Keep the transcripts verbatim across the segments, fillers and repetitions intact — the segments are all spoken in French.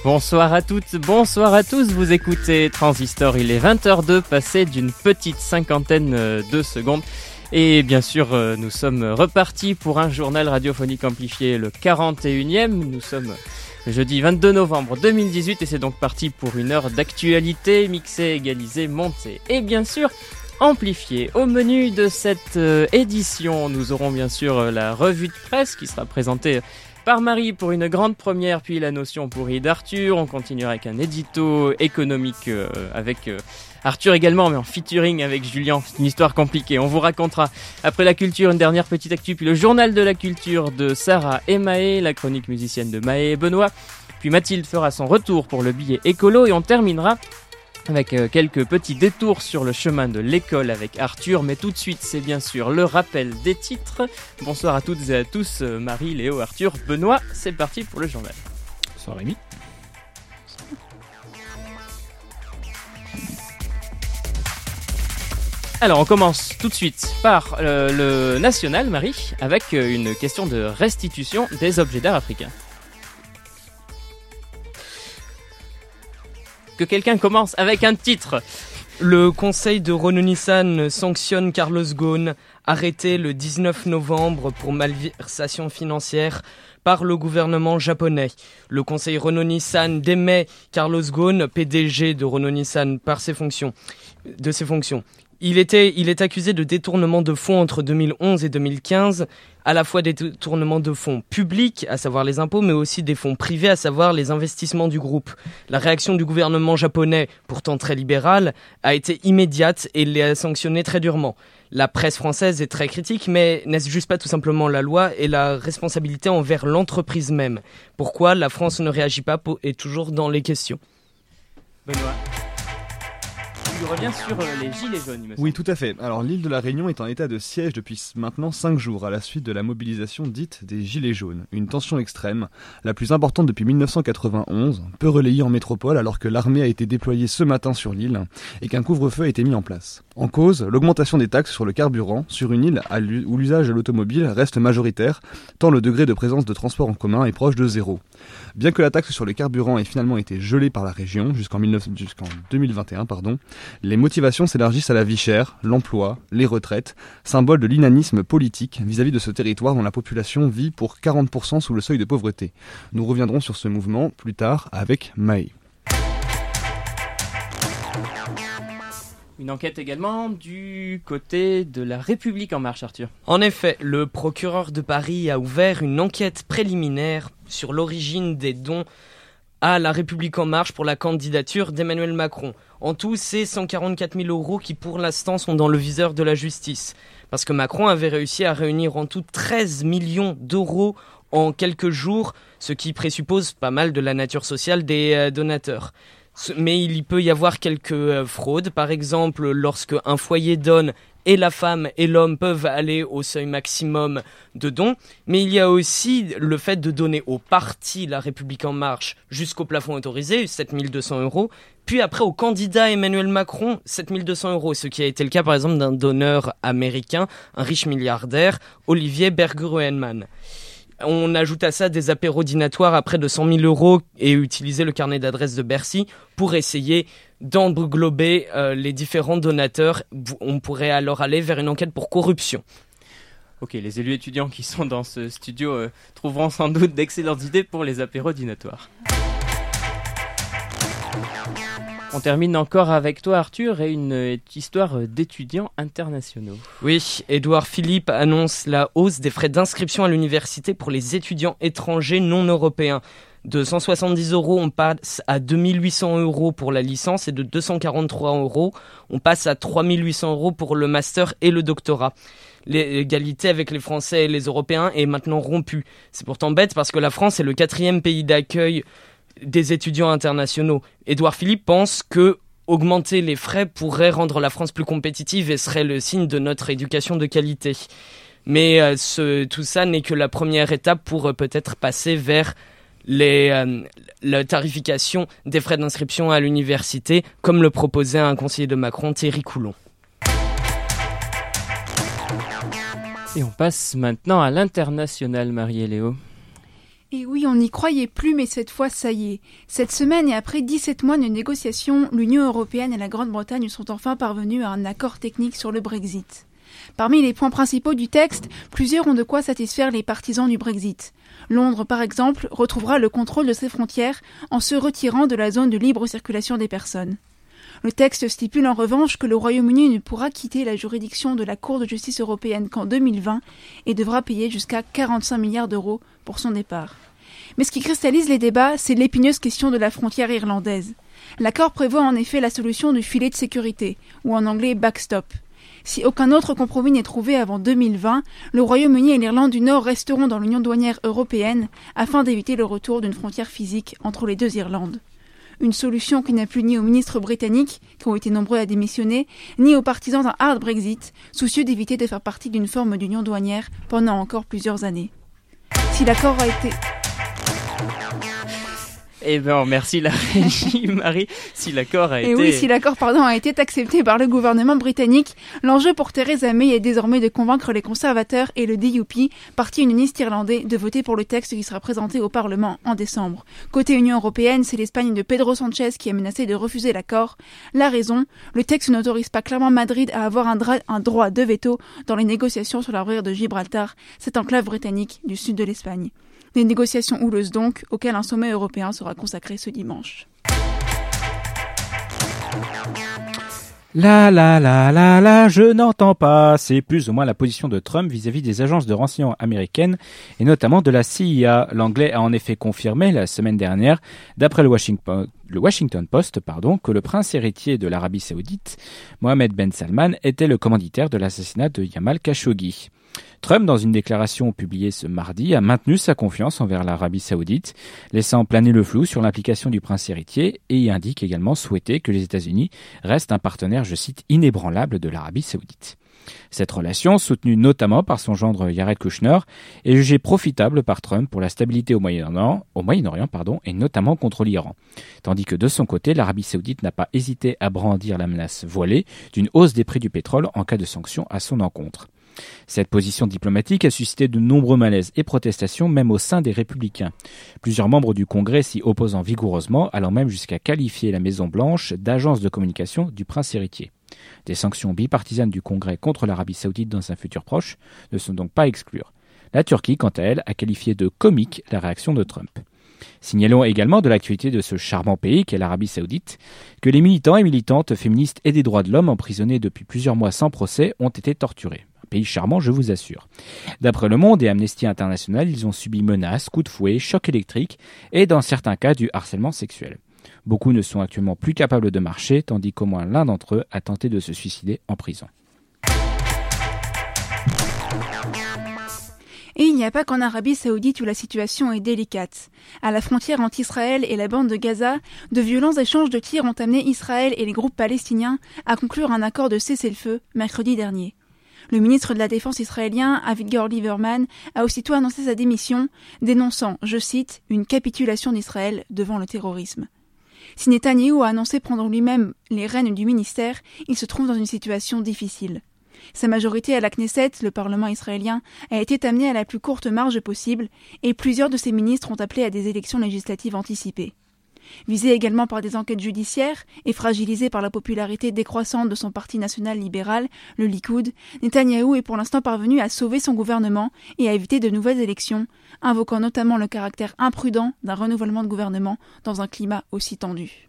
Bonsoir à toutes, bonsoir à tous, vous écoutez Transistor, il est vingt heures deux, passé d'une petite cinquantaine de secondes. Et bien sûr, nous sommes repartis pour un journal radiophonique amplifié, le quarante et unième. Nous sommes le jeudi vingt-deux novembre deux mille dix-huit et c'est donc parti pour une heure d'actualité mixée, égalisée, montée et bien sûr amplifiée. Au menu de cette édition, nous aurons bien sûr la revue de presse qui sera présentée par Marie pour une grande première, puis la notion pourrie d'Arthur. On continuera avec un édito économique euh, avec euh, Arthur également, mais en featuring avec Julien. C'est une histoire compliquée. On vous racontera après la culture une dernière petite actu, puis le journal de la culture de Sarah et Maë, la chronique musicienne de Maë et Benoît. Puis Mathilde fera son retour pour le billet écolo et on terminera avec euh, quelques petits détours sur le chemin de l'école avec Arthur, mais tout de suite c'est bien sûr le rappel des titres. Bonsoir à toutes et à tous, euh, Marie, Léo, Arthur, Benoît, c'est parti pour le journal. Bonsoir Rémi. Alors on commence tout de suite par euh, le national, Marie, avec euh, une question de restitution des objets d'art africains. Que quelqu'un commence avec un titre. Le conseil de Renault-Nissan sanctionne Carlos Ghosn, arrêté le dix-neuf novembre pour malversation financière par le gouvernement japonais. Le conseil Renault-Nissan démet Carlos Ghosn, P D G de Renault-Nissan, par ses fonctions, de ses fonctions. Il, était, il est accusé de détournement de fonds entre deux mille onze et deux mille quinze, à la fois des détournements de fonds publics, à savoir les impôts, mais aussi des fonds privés, à savoir les investissements du groupe. La réaction du gouvernement japonais, pourtant très libéral, a été immédiate et l'a sanctionné très durement. La presse française est très critique, mais n'est-ce juste pas tout simplement la loi et la responsabilité envers l'entreprise même? Pourquoi la France ne réagit pas est toujours dans les questions. Benoît. Tu reviens sur les gilets jaunes, il me semble. Oui, tout à fait. Alors, l'île de la Réunion est en état de siège depuis maintenant cinq jours à la suite de la mobilisation dite des gilets jaunes. Une tension extrême, la plus importante depuis mille neuf cent quatre-vingt-onze, peu relayée en métropole alors que l'armée a été déployée ce matin sur l'île et qu'un couvre-feu a été mis en place. En cause, l'augmentation des taxes sur le carburant sur une île où l'usage de l'automobile reste majoritaire, tant le degré de présence de transport en commun est proche de zéro. Bien que la taxe sur le carburant ait finalement été gelée par la région jusqu'en, dix-neuf... jusqu'en deux mille vingt et un, pardon, les motivations s'élargissent à la vie chère, l'emploi, les retraites, symbole de l'inanisme politique vis-à-vis de ce territoire dont la population vit pour quarante pour cent sous le seuil de pauvreté. Nous reviendrons sur ce mouvement plus tard avec Maë. Une enquête également du côté de la République en marche, Arthur. En effet, le procureur de Paris a ouvert une enquête préliminaire sur l'origine des dons à la République en marche pour la candidature d'Emmanuel Macron. En tout, c'est cent quarante-quatre mille euros qui pour l'instant sont dans le viseur de la justice. Parce que Macron avait réussi à réunir en tout treize millions d'euros en quelques jours, ce qui présuppose pas mal de la nature sociale des euh, donateurs. Mais il y peut y avoir quelques euh, fraudes. Par exemple, lorsque un foyer donne, et la femme et l'homme peuvent aller au seuil maximum de dons. Mais il y a aussi le fait de donner au parti La République En Marche jusqu'au plafond autorisé, sept mille deux cents euros. Puis après au candidat Emmanuel Macron, sept mille deux cents euros. Ce qui a été le cas par exemple d'un donneur américain, un riche milliardaire, Olivier Berger-Hohenmann. On ajoute à ça des apéros dînatoires à près de cent mille euros et utiliser le carnet d'adresses de Bercy pour essayer d'englober euh, les différents donateurs. On pourrait alors aller vers une enquête pour corruption. Ok, les élus étudiants qui sont dans ce studio euh, trouveront sans doute d'excellentes idées pour les apéros dînatoires. On termine encore avec toi, Arthur, et une histoire d'étudiants internationaux. Oui, Édouard Philippe annonce la hausse des frais d'inscription à l'université pour les étudiants étrangers non européens. De cent soixante-dix euros, on passe à deux mille huit cents euros pour la licence et de deux cent quarante-trois euros, on passe à trois mille huit cents euros pour le master et le doctorat. L'égalité avec les Français et les Européens est maintenant rompue. C'est pourtant bête parce que la France est le quatrième pays d'accueil des étudiants internationaux. Édouard Philippe pense que augmenter les frais pourrait rendre la France plus compétitive et serait le signe de notre éducation de qualité. Mais euh, ce, tout ça n'est que la première étape pour euh, peut-être passer vers les, euh, la tarification des frais d'inscription à l'université, comme le proposait un conseiller de Macron, Thierry Coulon. Et on passe maintenant à l'international, Marie et Léo. Et oui, on n'y croyait plus, mais cette fois, ça y est. Cette semaine et après dix-sept mois de négociations, l'Union européenne et la Grande-Bretagne sont enfin parvenus à un accord technique sur le Brexit. Parmi les points principaux du texte, plusieurs ont de quoi satisfaire les partisans du Brexit. Londres, par exemple, retrouvera le contrôle de ses frontières en se retirant de la zone de libre circulation des personnes. Le texte stipule en revanche que le Royaume-Uni ne pourra quitter la juridiction de la Cour de justice européenne qu'en deux mille vingt et devra payer jusqu'à quarante-cinq milliards d'euros pour son départ. Mais ce qui cristallise les débats, c'est l'épineuse question de la frontière irlandaise. L'accord prévoit en effet la solution du filet de sécurité, ou en anglais backstop. Si aucun autre compromis n'est trouvé avant deux mille vingt, le Royaume-Uni et l'Irlande du Nord resteront dans l'Union douanière européenne afin d'éviter le retour d'une frontière physique entre les deux Irlandes. Une solution qui n'a plu ni aux ministres britanniques, qui ont été nombreux à démissionner, ni aux partisans d'un hard Brexit, soucieux d'éviter de faire partie d'une forme d'union douanière pendant encore plusieurs années. Si l'accord a été... Eh bien, merci la régie, Marie. Si l'accord a Et été... oui, si l'accord pardon, a été accepté par le gouvernement britannique, l'enjeu pour Theresa May est désormais de convaincre les conservateurs et le D U P, parti unioniste irlandais, de voter pour le texte qui sera présenté au Parlement en décembre. Côté Union européenne, c'est l'Espagne de Pedro Sánchez qui a menacé de refuser l'accord. La raison, le texte n'autorise pas clairement Madrid à avoir un, dra- un droit de veto dans les négociations sur la rivière de Gibraltar, cette enclave britannique du sud de l'Espagne. Des négociations houleuses donc, auxquelles un sommet européen sera consacré ce dimanche. La la la la la, je n'entends pas. C'est plus ou moins la position de Trump vis-à-vis des agences de renseignement américaines et notamment de la C I A. L'anglais a en effet confirmé la semaine dernière, d'après le Washington, le Washington Post, pardon, que le prince héritier de l'Arabie Saoudite, Mohammed Ben Salman, était le commanditaire de l'assassinat de Jamal Khashoggi. Trump, dans une déclaration publiée ce mardi, a maintenu sa confiance envers l'Arabie Saoudite, laissant planer le flou sur l'implication du prince héritier et y indique également souhaiter que les États-Unis restent un partenaire, je cite, inébranlable de l'Arabie Saoudite. Cette relation, soutenue notamment par son gendre Jared Kushner, est jugée profitable par Trump pour la stabilité au Moyen-Orient, au Moyen-Orient pardon, et notamment contre l'Iran. Tandis que de son côté, l'Arabie Saoudite n'a pas hésité à brandir la menace voilée d'une hausse des prix du pétrole en cas de sanctions à son encontre. Cette position diplomatique a suscité de nombreux malaises et protestations, même au sein des Républicains. Plusieurs membres du Congrès s'y opposant vigoureusement, allant même jusqu'à qualifier la Maison-Blanche d'agence de communication du prince héritier. Des sanctions bipartisanes du Congrès contre l'Arabie Saoudite dans un futur proche ne sont donc pas exclures. La Turquie, quant à elle, a qualifié de comique la réaction de Trump. Signalons également de l'actualité de ce charmant pays qu'est l'Arabie Saoudite, que les militants et militantes féministes et des droits de l'homme emprisonnés depuis plusieurs mois sans procès ont été torturés. Pays charmant, je vous assure. D'après Le Monde et Amnesty International, ils ont subi menaces, coups de fouet, chocs électriques et dans certains cas du harcèlement sexuel. Beaucoup ne sont actuellement plus capables de marcher, tandis qu'au moins l'un d'entre eux a tenté de se suicider en prison. Et il n'y a pas qu'en Arabie Saoudite où la situation est délicate. À la frontière entre Israël et la bande de Gaza, de violents échanges de tirs ont amené Israël et les groupes palestiniens à conclure un accord de cessez-le-feu mercredi dernier. Le ministre de la Défense israélien, Avigdor Lieberman, a aussitôt annoncé sa démission, dénonçant, je cite, une capitulation d'Israël devant le terrorisme. Si Netanyahou a annoncé prendre lui-même les rênes du ministère, il se trouve dans une situation difficile. Sa majorité à la Knesset, le Parlement israélien, a été amenée à la plus courte marge possible et plusieurs de ses ministres ont appelé à des élections législatives anticipées. Visé également par des enquêtes judiciaires et fragilisé par la popularité décroissante de son parti national libéral, le Likoud, Netanyahou est pour l'instant parvenu à sauver son gouvernement et à éviter de nouvelles élections, invoquant notamment le caractère imprudent d'un renouvellement de gouvernement dans un climat aussi tendu.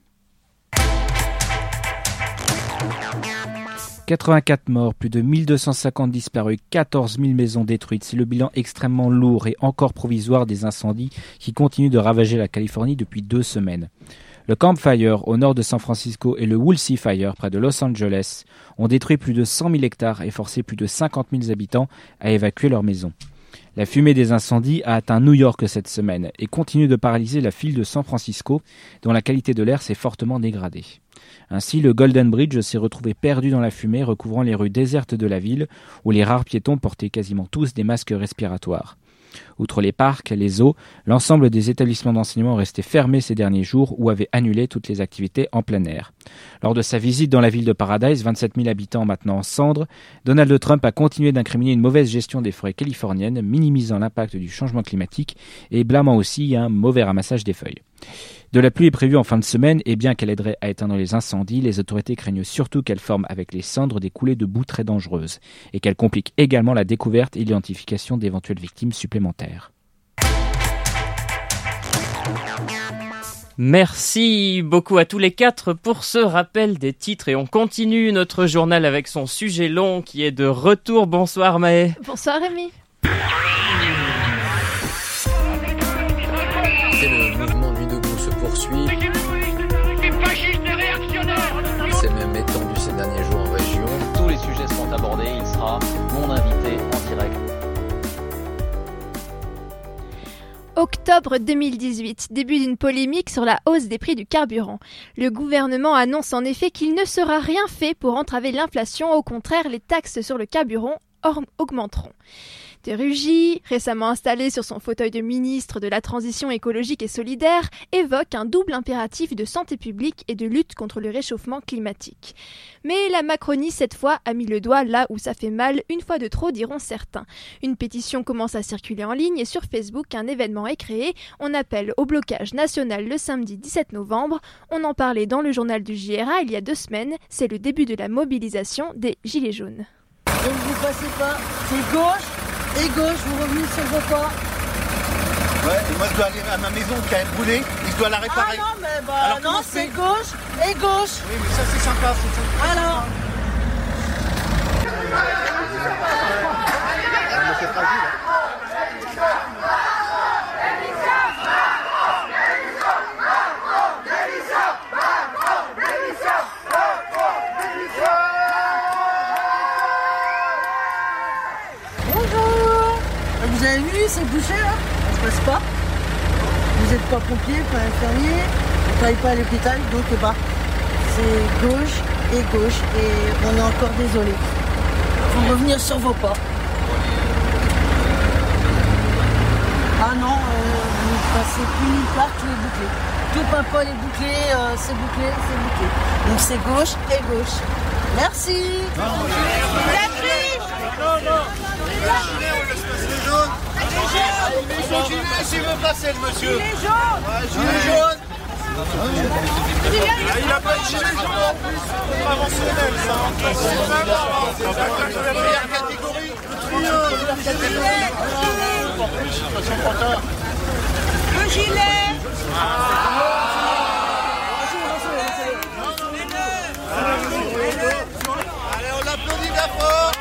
quatre-vingt-quatre morts, plus de mille deux cent cinquante disparus, quatorze mille maisons détruites. C'est le bilan extrêmement lourd et encore provisoire des incendies qui continuent de ravager la Californie depuis deux semaines. Le Camp Fire au nord de San Francisco et le Woolsey Fire près de Los Angeles ont détruit plus de cent mille hectares et forcé plus de cinquante mille habitants à évacuer leurs maisons. La fumée des incendies a atteint New York cette semaine et continue de paralyser la ville de San Francisco, dont la qualité de l'air s'est fortement dégradée. Ainsi, le Golden Bridge s'est retrouvé perdu dans la fumée recouvrant les rues désertes de la ville, où les rares piétons portaient quasiment tous des masques respiratoires. Outre les parcs, les eaux, l'ensemble des établissements d'enseignement restaient fermés ces derniers jours ou avaient annulé toutes les activités en plein air. Lors de sa visite dans la ville de Paradise, vingt-sept mille habitants maintenant en cendres, Donald Trump a continué d'incriminer une mauvaise gestion des forêts californiennes, minimisant l'impact du changement climatique et blâmant aussi un mauvais ramassage des feuilles. De la pluie est prévue en fin de semaine et bien qu'elle aiderait à éteindre les incendies, les autorités craignent surtout qu'elle forme avec les cendres des coulées de boue très dangereuses et qu'elle complique également la découverte et l'identification d'éventuelles victimes supplémentaires. Merci beaucoup à tous les quatre pour ce rappel des titres et on continue notre journal avec son sujet long qui est de retour. Bonsoir Maë. Bonsoir Rémi. Et le mouvement Nuit debout se poursuit. Il s'est même étendu ces derniers jours en région. Tous les sujets seront abordés, il sera mon invité en direct. Octobre deux mille dix-huit, début d'une polémique sur la hausse des prix du carburant. Le gouvernement annonce en effet qu'il ne sera rien fait pour entraver l'inflation, au contraire, les taxes sur le carburant augmenteront. De Rugy, récemment installé sur son fauteuil de ministre de la Transition écologique et solidaire, évoque un double impératif de santé publique et de lutte contre le réchauffement climatique. Mais la Macronie, cette fois, a mis le doigt là où ça fait mal, une fois de trop, diront certains. Une pétition commence à circuler en ligne et sur Facebook, un événement est créé. On appelle au blocage national le samedi dix-sept novembre. On en parlait dans le journal du J R A il y a deux semaines. C'est le début de la mobilisation des Gilets jaunes. Donc vous passez pas, c'est gauche et gauche, vous revenez sur vos pas. Ouais, et moi je dois aller à ma maison qui a brûlé, et je dois la réparer. Ah non, mais bah Alors, non, c'est gauche et gauche. Oui, mais ça c'est sympa, c'est sympa. Alors. C'est fragile. Vous avez vu, c'est bouché là, ça se passe pas. Vous n'êtes pas pompier, pas infirmier, vous ne travaillez pas à l'hôpital, donc bah, c'est gauche et gauche et on est encore désolé. Il faut revenir sur vos pas. Ah non, euh, vous passez plus nulle part, tout est bouclé. Tout Paimpol est bouclé, euh, c'est bouclé, c'est bouclé. Donc c'est gauche et gauche. Merci. Non, non, la triche. Non, non. Les jaunes. Les jaunes, s'il veut passer le monsieur. Gilet jaune. Ouais, gilet jaune. Il n'a pas de gilet jaune en plus. C'est conventionnel ça. C'est la première catégorie. Le gilet. Allez, on l'applaudit bien fort.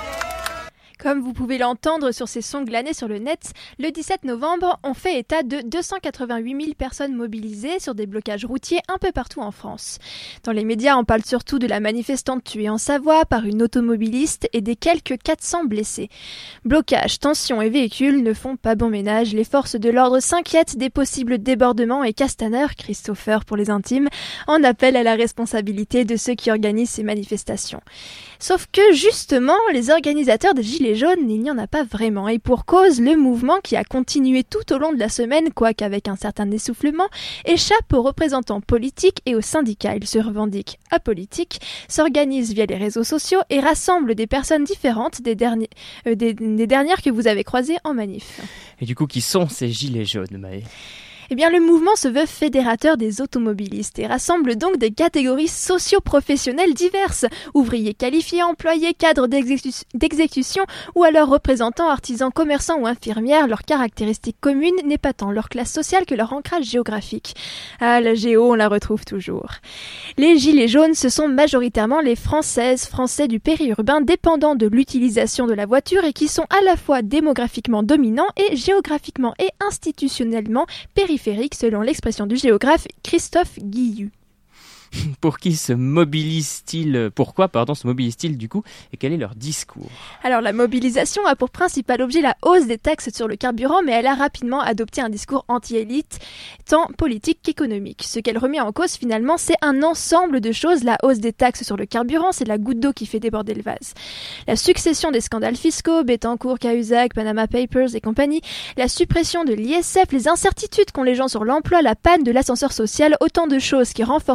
Comme vous pouvez l'entendre sur ces sons glanés sur le net, le dix-sept novembre, on fait état de deux cent quatre-vingt-huit mille personnes mobilisées sur des blocages routiers un peu partout en France. Dans les médias, on parle surtout de la manifestante tuée en Savoie par une automobiliste et des quelques quatre cents blessés. Blocages, tensions et véhicules ne font pas bon ménage. Les forces de l'ordre s'inquiètent des possibles débordements et Castaner, Christopher pour les intimes, en appelle à la responsabilité de ceux qui organisent ces manifestations. Sauf que, justement, les organisateurs des Gilets jaunes, il n'y en a pas vraiment. Et pour cause, le mouvement qui a continué tout au long de la semaine, quoique avec un certain essoufflement, échappe aux représentants politiques et aux syndicats. Ils se revendiquent apolitiques, s'organisent via les réseaux sociaux et rassemblent des personnes différentes des, derniers, euh, des, des dernières que vous avez croisées en manif. Et du coup, qui sont ces Gilets jaunes, Maë ? Eh bien, le mouvement se veut fédérateur des automobilistes et rassemble donc des catégories socio-professionnelles diverses, ouvriers qualifiés, employés, cadres d'exécu- d'exécution ou alors représentants, artisans, commerçants ou infirmières. Leur caractéristique commune n'est pas tant leur classe sociale que leur ancrage géographique. Ah, la géo, on la retrouve toujours. Les Gilets jaunes, ce sont majoritairement les Françaises, Français du périurbain dépendants de l'utilisation de la voiture et qui sont à la fois démographiquement dominants et géographiquement et institutionnellement périphériques, selon l'expression du géographe Christophe Guilloux. Pour qui se mobilisent-ils, pourquoi pardon, se mobilisent-ils du coup, et quel est leur discours ? Alors la mobilisation a pour principal objet la hausse des taxes sur le carburant, mais elle a rapidement adopté un discours anti-élite, tant politique qu'économique. Ce qu'elle remet en cause finalement, c'est un ensemble de choses. La hausse des taxes sur le carburant, c'est la goutte d'eau qui fait déborder le vase. La succession des scandales fiscaux, Bettencourt, Cahuzac, Panama Papers et compagnie, la suppression de l'I S F, les incertitudes qu'ont les gens sur l'emploi, la panne de l'ascenseur social, autant de choses qui renforcent l'impression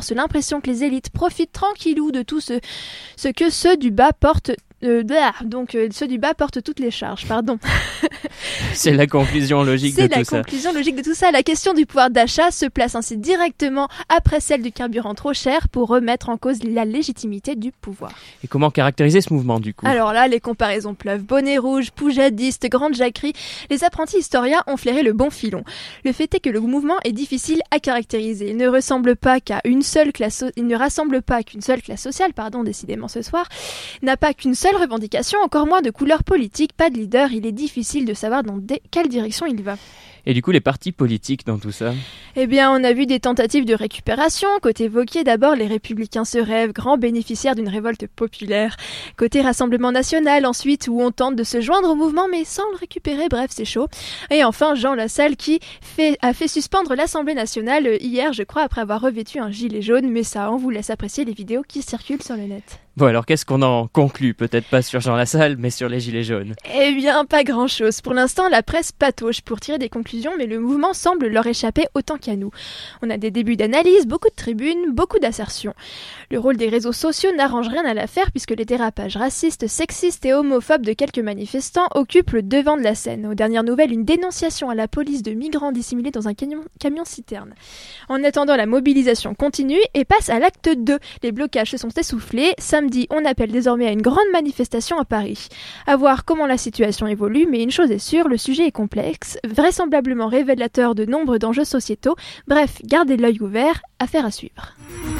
l'impression que les élites profitent tranquillou de tout ce, ce que ceux du bas portent. Euh, bah, donc euh, ceux du bas portent toutes les charges, pardon. C'est la conclusion logique C'est de tout ça. C'est la conclusion logique de tout ça. La question du pouvoir d'achat se place ainsi directement après celle du carburant trop cher pour remettre en cause la légitimité du pouvoir. Et comment caractériser ce mouvement du coup ? Alors là, les comparaisons pleuvent. Bonnet rouge, poujadiste, grande jacquerie, les apprentis historiens ont flairé le bon filon. Le fait est que le mouvement est difficile à caractériser. Il ne ressemble pas qu'à une seule classe, so- il ne rassemble pas qu'une seule classe sociale, pardon, décidément ce soir, n'a pas qu'une seule revendication, encore moins de couleur politique, pas de leader. Il est difficile de savoir dans de quelle direction il va. Et du coup, les partis politiques dans tout ça ? Eh bien, on a vu des tentatives de récupération. Côté Wauquiez, d'abord, les Républicains se rêvent, grands bénéficiaires d'une révolte populaire. Côté Rassemblement National, ensuite, où on tente de se joindre au mouvement, mais sans le récupérer, bref, c'est chaud. Et enfin, Jean Lassalle, qui fait, a fait suspendre l'Assemblée nationale hier, je crois, après avoir revêtu un gilet jaune. Mais ça, on vous laisse apprécier les vidéos qui circulent sur le net. Bon, alors qu'est-ce qu'on en conclut ? Peut-être pas sur Jean Lassalle, mais sur les gilets jaunes. Eh bien, pas grand-chose. Pour l'instant, la presse patauge pour tirer des conclusions, mais le mouvement semble leur échapper autant qu'à nous. On a des débuts d'analyse, beaucoup de tribunes, beaucoup d'assertions. Le rôle des réseaux sociaux n'arrange rien à l'affaire puisque les dérapages racistes, sexistes et homophobes de quelques manifestants occupent le devant de la scène. Aux dernières nouvelles, une dénonciation à la police de migrants dissimulés dans un camion, camion-citerne. En attendant, la mobilisation continue et passe à l'acte deux. Les blocages se sont essoufflés. Samedi, on appelle désormais à une grande manifestation à Paris. À voir comment la situation évolue, mais une chose est sûre, le sujet est complexe, vraisemblablement révélateur de nombre d'enjeux sociétaux. Bref, gardez l'œil ouvert, affaire à suivre.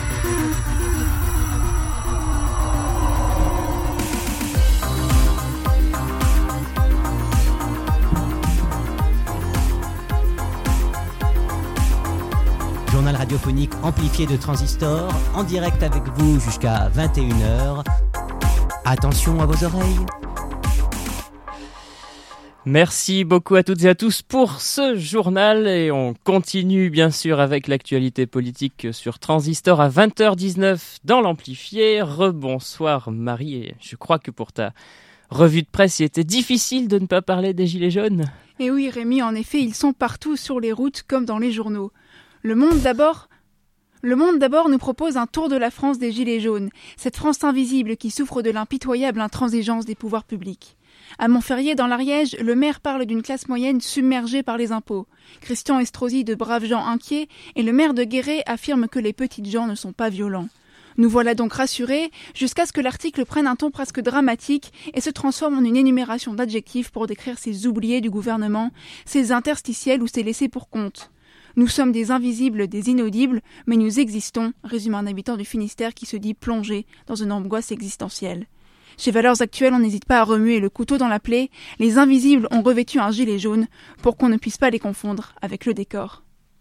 Journal radiophonique amplifié de Transistor, en direct avec vous jusqu'à vingt et une heures. Attention à vos oreilles. Merci beaucoup à toutes et à tous pour ce journal et on continue bien sûr avec l'actualité politique sur Transistor à vingt heures dix-neuf dans l'amplifié. Rebonsoir Marie, et je crois que pour ta revue de presse, il était difficile de ne pas parler des gilets jaunes. Et oui Rémi, en effet, ils sont partout sur les routes comme dans les journaux. Le Monde d'abord Le Monde d'abord nous propose un tour de la France des Gilets jaunes, cette France invisible qui souffre de l'impitoyable intransigeance des pouvoirs publics. À Montferrier, dans l'Ariège, le maire parle d'une classe moyenne submergée par les impôts. Christian Estrosi de braves gens inquiets et le maire de Guéret affirme que les petites gens ne sont pas violents. Nous voilà donc rassurés, jusqu'à ce que l'article prenne un ton presque dramatique et se transforme en une énumération d'adjectifs pour décrire ces oubliés du gouvernement, ces interstitiels ou ces laissés pour compte. Nous sommes des invisibles, des inaudibles, mais nous existons, résume un habitant du Finistère qui se dit plongé dans une angoisse existentielle. Chez Valeurs Actuelles, on n'hésite pas à remuer le couteau dans la plaie. Les invisibles ont revêtu un gilet jaune pour qu'on ne puisse pas les confondre avec le décor.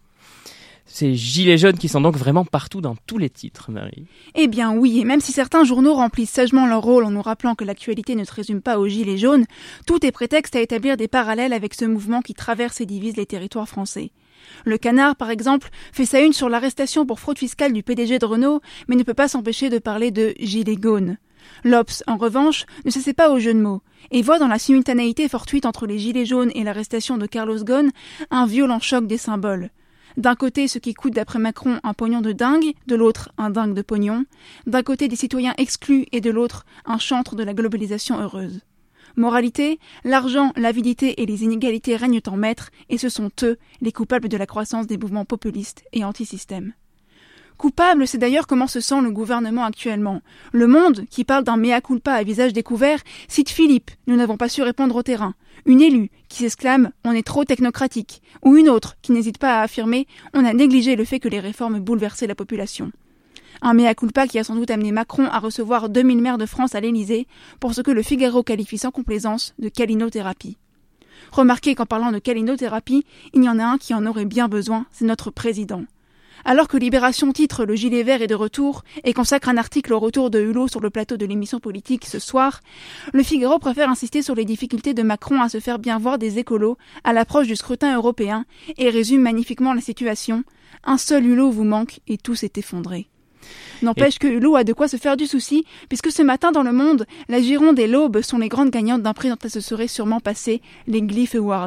Ces gilets jaunes qui sont donc vraiment partout dans tous les titres, Marie. Eh bien oui, et même si certains journaux remplissent sagement leur rôle en nous rappelant que l'actualité ne se résume pas aux gilets jaunes, tout est prétexte à établir des parallèles avec ce mouvement qui traverse et divise les territoires français. Le Canard, par exemple, fait sa une sur l'arrestation pour fraude fiscale du P D G de Renault, mais ne peut pas s'empêcher de parler de « gilets jaunes ». L'Obs, en revanche, ne s'essaie pas au jeu de mots, et voit dans la simultanéité fortuite entre les gilets jaunes et l'arrestation de Carlos Ghosn un violent choc des symboles. D'un côté, ce qui coûte d'après Macron un pognon de dingue, de l'autre, un dingue de pognon. D'un côté, des citoyens exclus et de l'autre, un chantre de la globalisation heureuse. Moralité, l'argent, l'avidité et les inégalités règnent en maître, et ce sont eux les coupables de la croissance des mouvements populistes et anti-système. Coupable, c'est d'ailleurs comment se sent le gouvernement actuellement. Le Monde, qui parle d'un mea culpa à visage découvert, cite Philippe, nous n'avons pas su répondre au terrain. Une élue qui s'exclame « on est trop technocratique » ou une autre qui n'hésite pas à affirmer « on a négligé le fait que les réformes bouleversaient la population ». Un mea culpa qui a sans doute amené Macron à recevoir deux mille maires de France à l'Élysée pour ce que le Figaro qualifie sans complaisance de calinothérapie. Remarquez qu'en parlant de calinothérapie, il y en a un qui en aurait bien besoin, c'est notre président. Alors que Libération titre « Le gilet vert est de retour » et consacre un article au retour de Hulot sur le plateau de l'émission politique ce soir, le Figaro préfère insister sur les difficultés de Macron à se faire bien voir des écolos à l'approche du scrutin européen et résume magnifiquement la situation. Un seul Hulot vous manque et tout s'est effondré. N'empêche et... que Hulot a de quoi se faire du souci, puisque ce matin dans Le Monde, la Gironde et l'Aube sont les grandes gagnantes d'un prix dont elles se seraient sûrement passées, les Glyph Awards.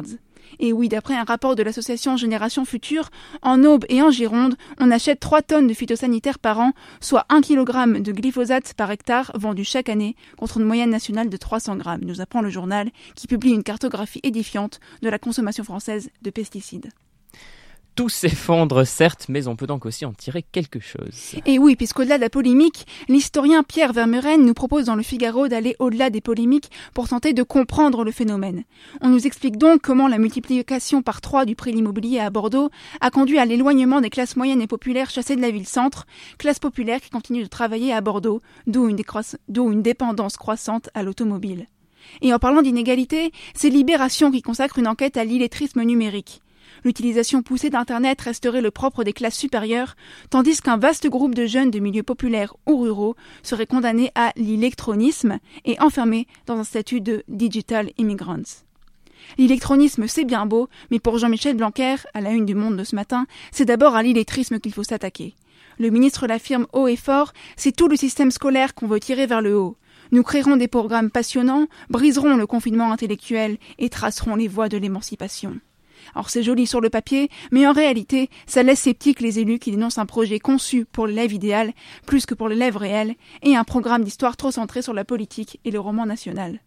Et oui, d'après un rapport de l'association Génération Future, en Aube et en Gironde, on achète trois tonnes de phytosanitaires par an, soit un kilogramme de glyphosate par hectare vendu chaque année, contre une moyenne nationale de trois cents grammes, nous apprend le journal, qui publie une cartographie édifiante de la consommation française de pesticides. Tout s'effondre, certes, mais on peut donc aussi en tirer quelque chose. Et oui, puisqu'au-delà de la polémique, l'historien Pierre Vermeuren nous propose dans le Figaro d'aller au-delà des polémiques pour tenter de comprendre le phénomène. On nous explique donc comment la multiplication par trois du prix de l'immobilier à Bordeaux a conduit à l'éloignement des classes moyennes et populaires chassées de la ville-centre, classes populaires qui continuent de travailler à Bordeaux, d'où une, décroisse... d'où une dépendance croissante à l'automobile. Et en parlant d'inégalité, c'est Libération qui consacre une enquête à l'illettrisme numérique. L'utilisation poussée d'Internet resterait le propre des classes supérieures, tandis qu'un vaste groupe de jeunes de milieux populaires ou ruraux serait condamné à l'électronisme et enfermé dans un statut de digital immigrants. L'électronisme, c'est bien beau, mais pour Jean-Michel Blanquer, à la une du Monde de ce matin, c'est d'abord à l'illettrisme qu'il faut s'attaquer. Le ministre l'affirme haut et fort, c'est tout le système scolaire qu'on veut tirer vers le haut. Nous créerons des programmes passionnants, briserons le confinement intellectuel et tracerons les voies de l'émancipation. Alors c'est joli sur le papier, mais en réalité, ça laisse sceptiques les élus qui dénoncent un projet conçu pour l'élève idéal, plus que pour l'élève réel, et un programme d'histoire trop centré sur la politique et le roman national.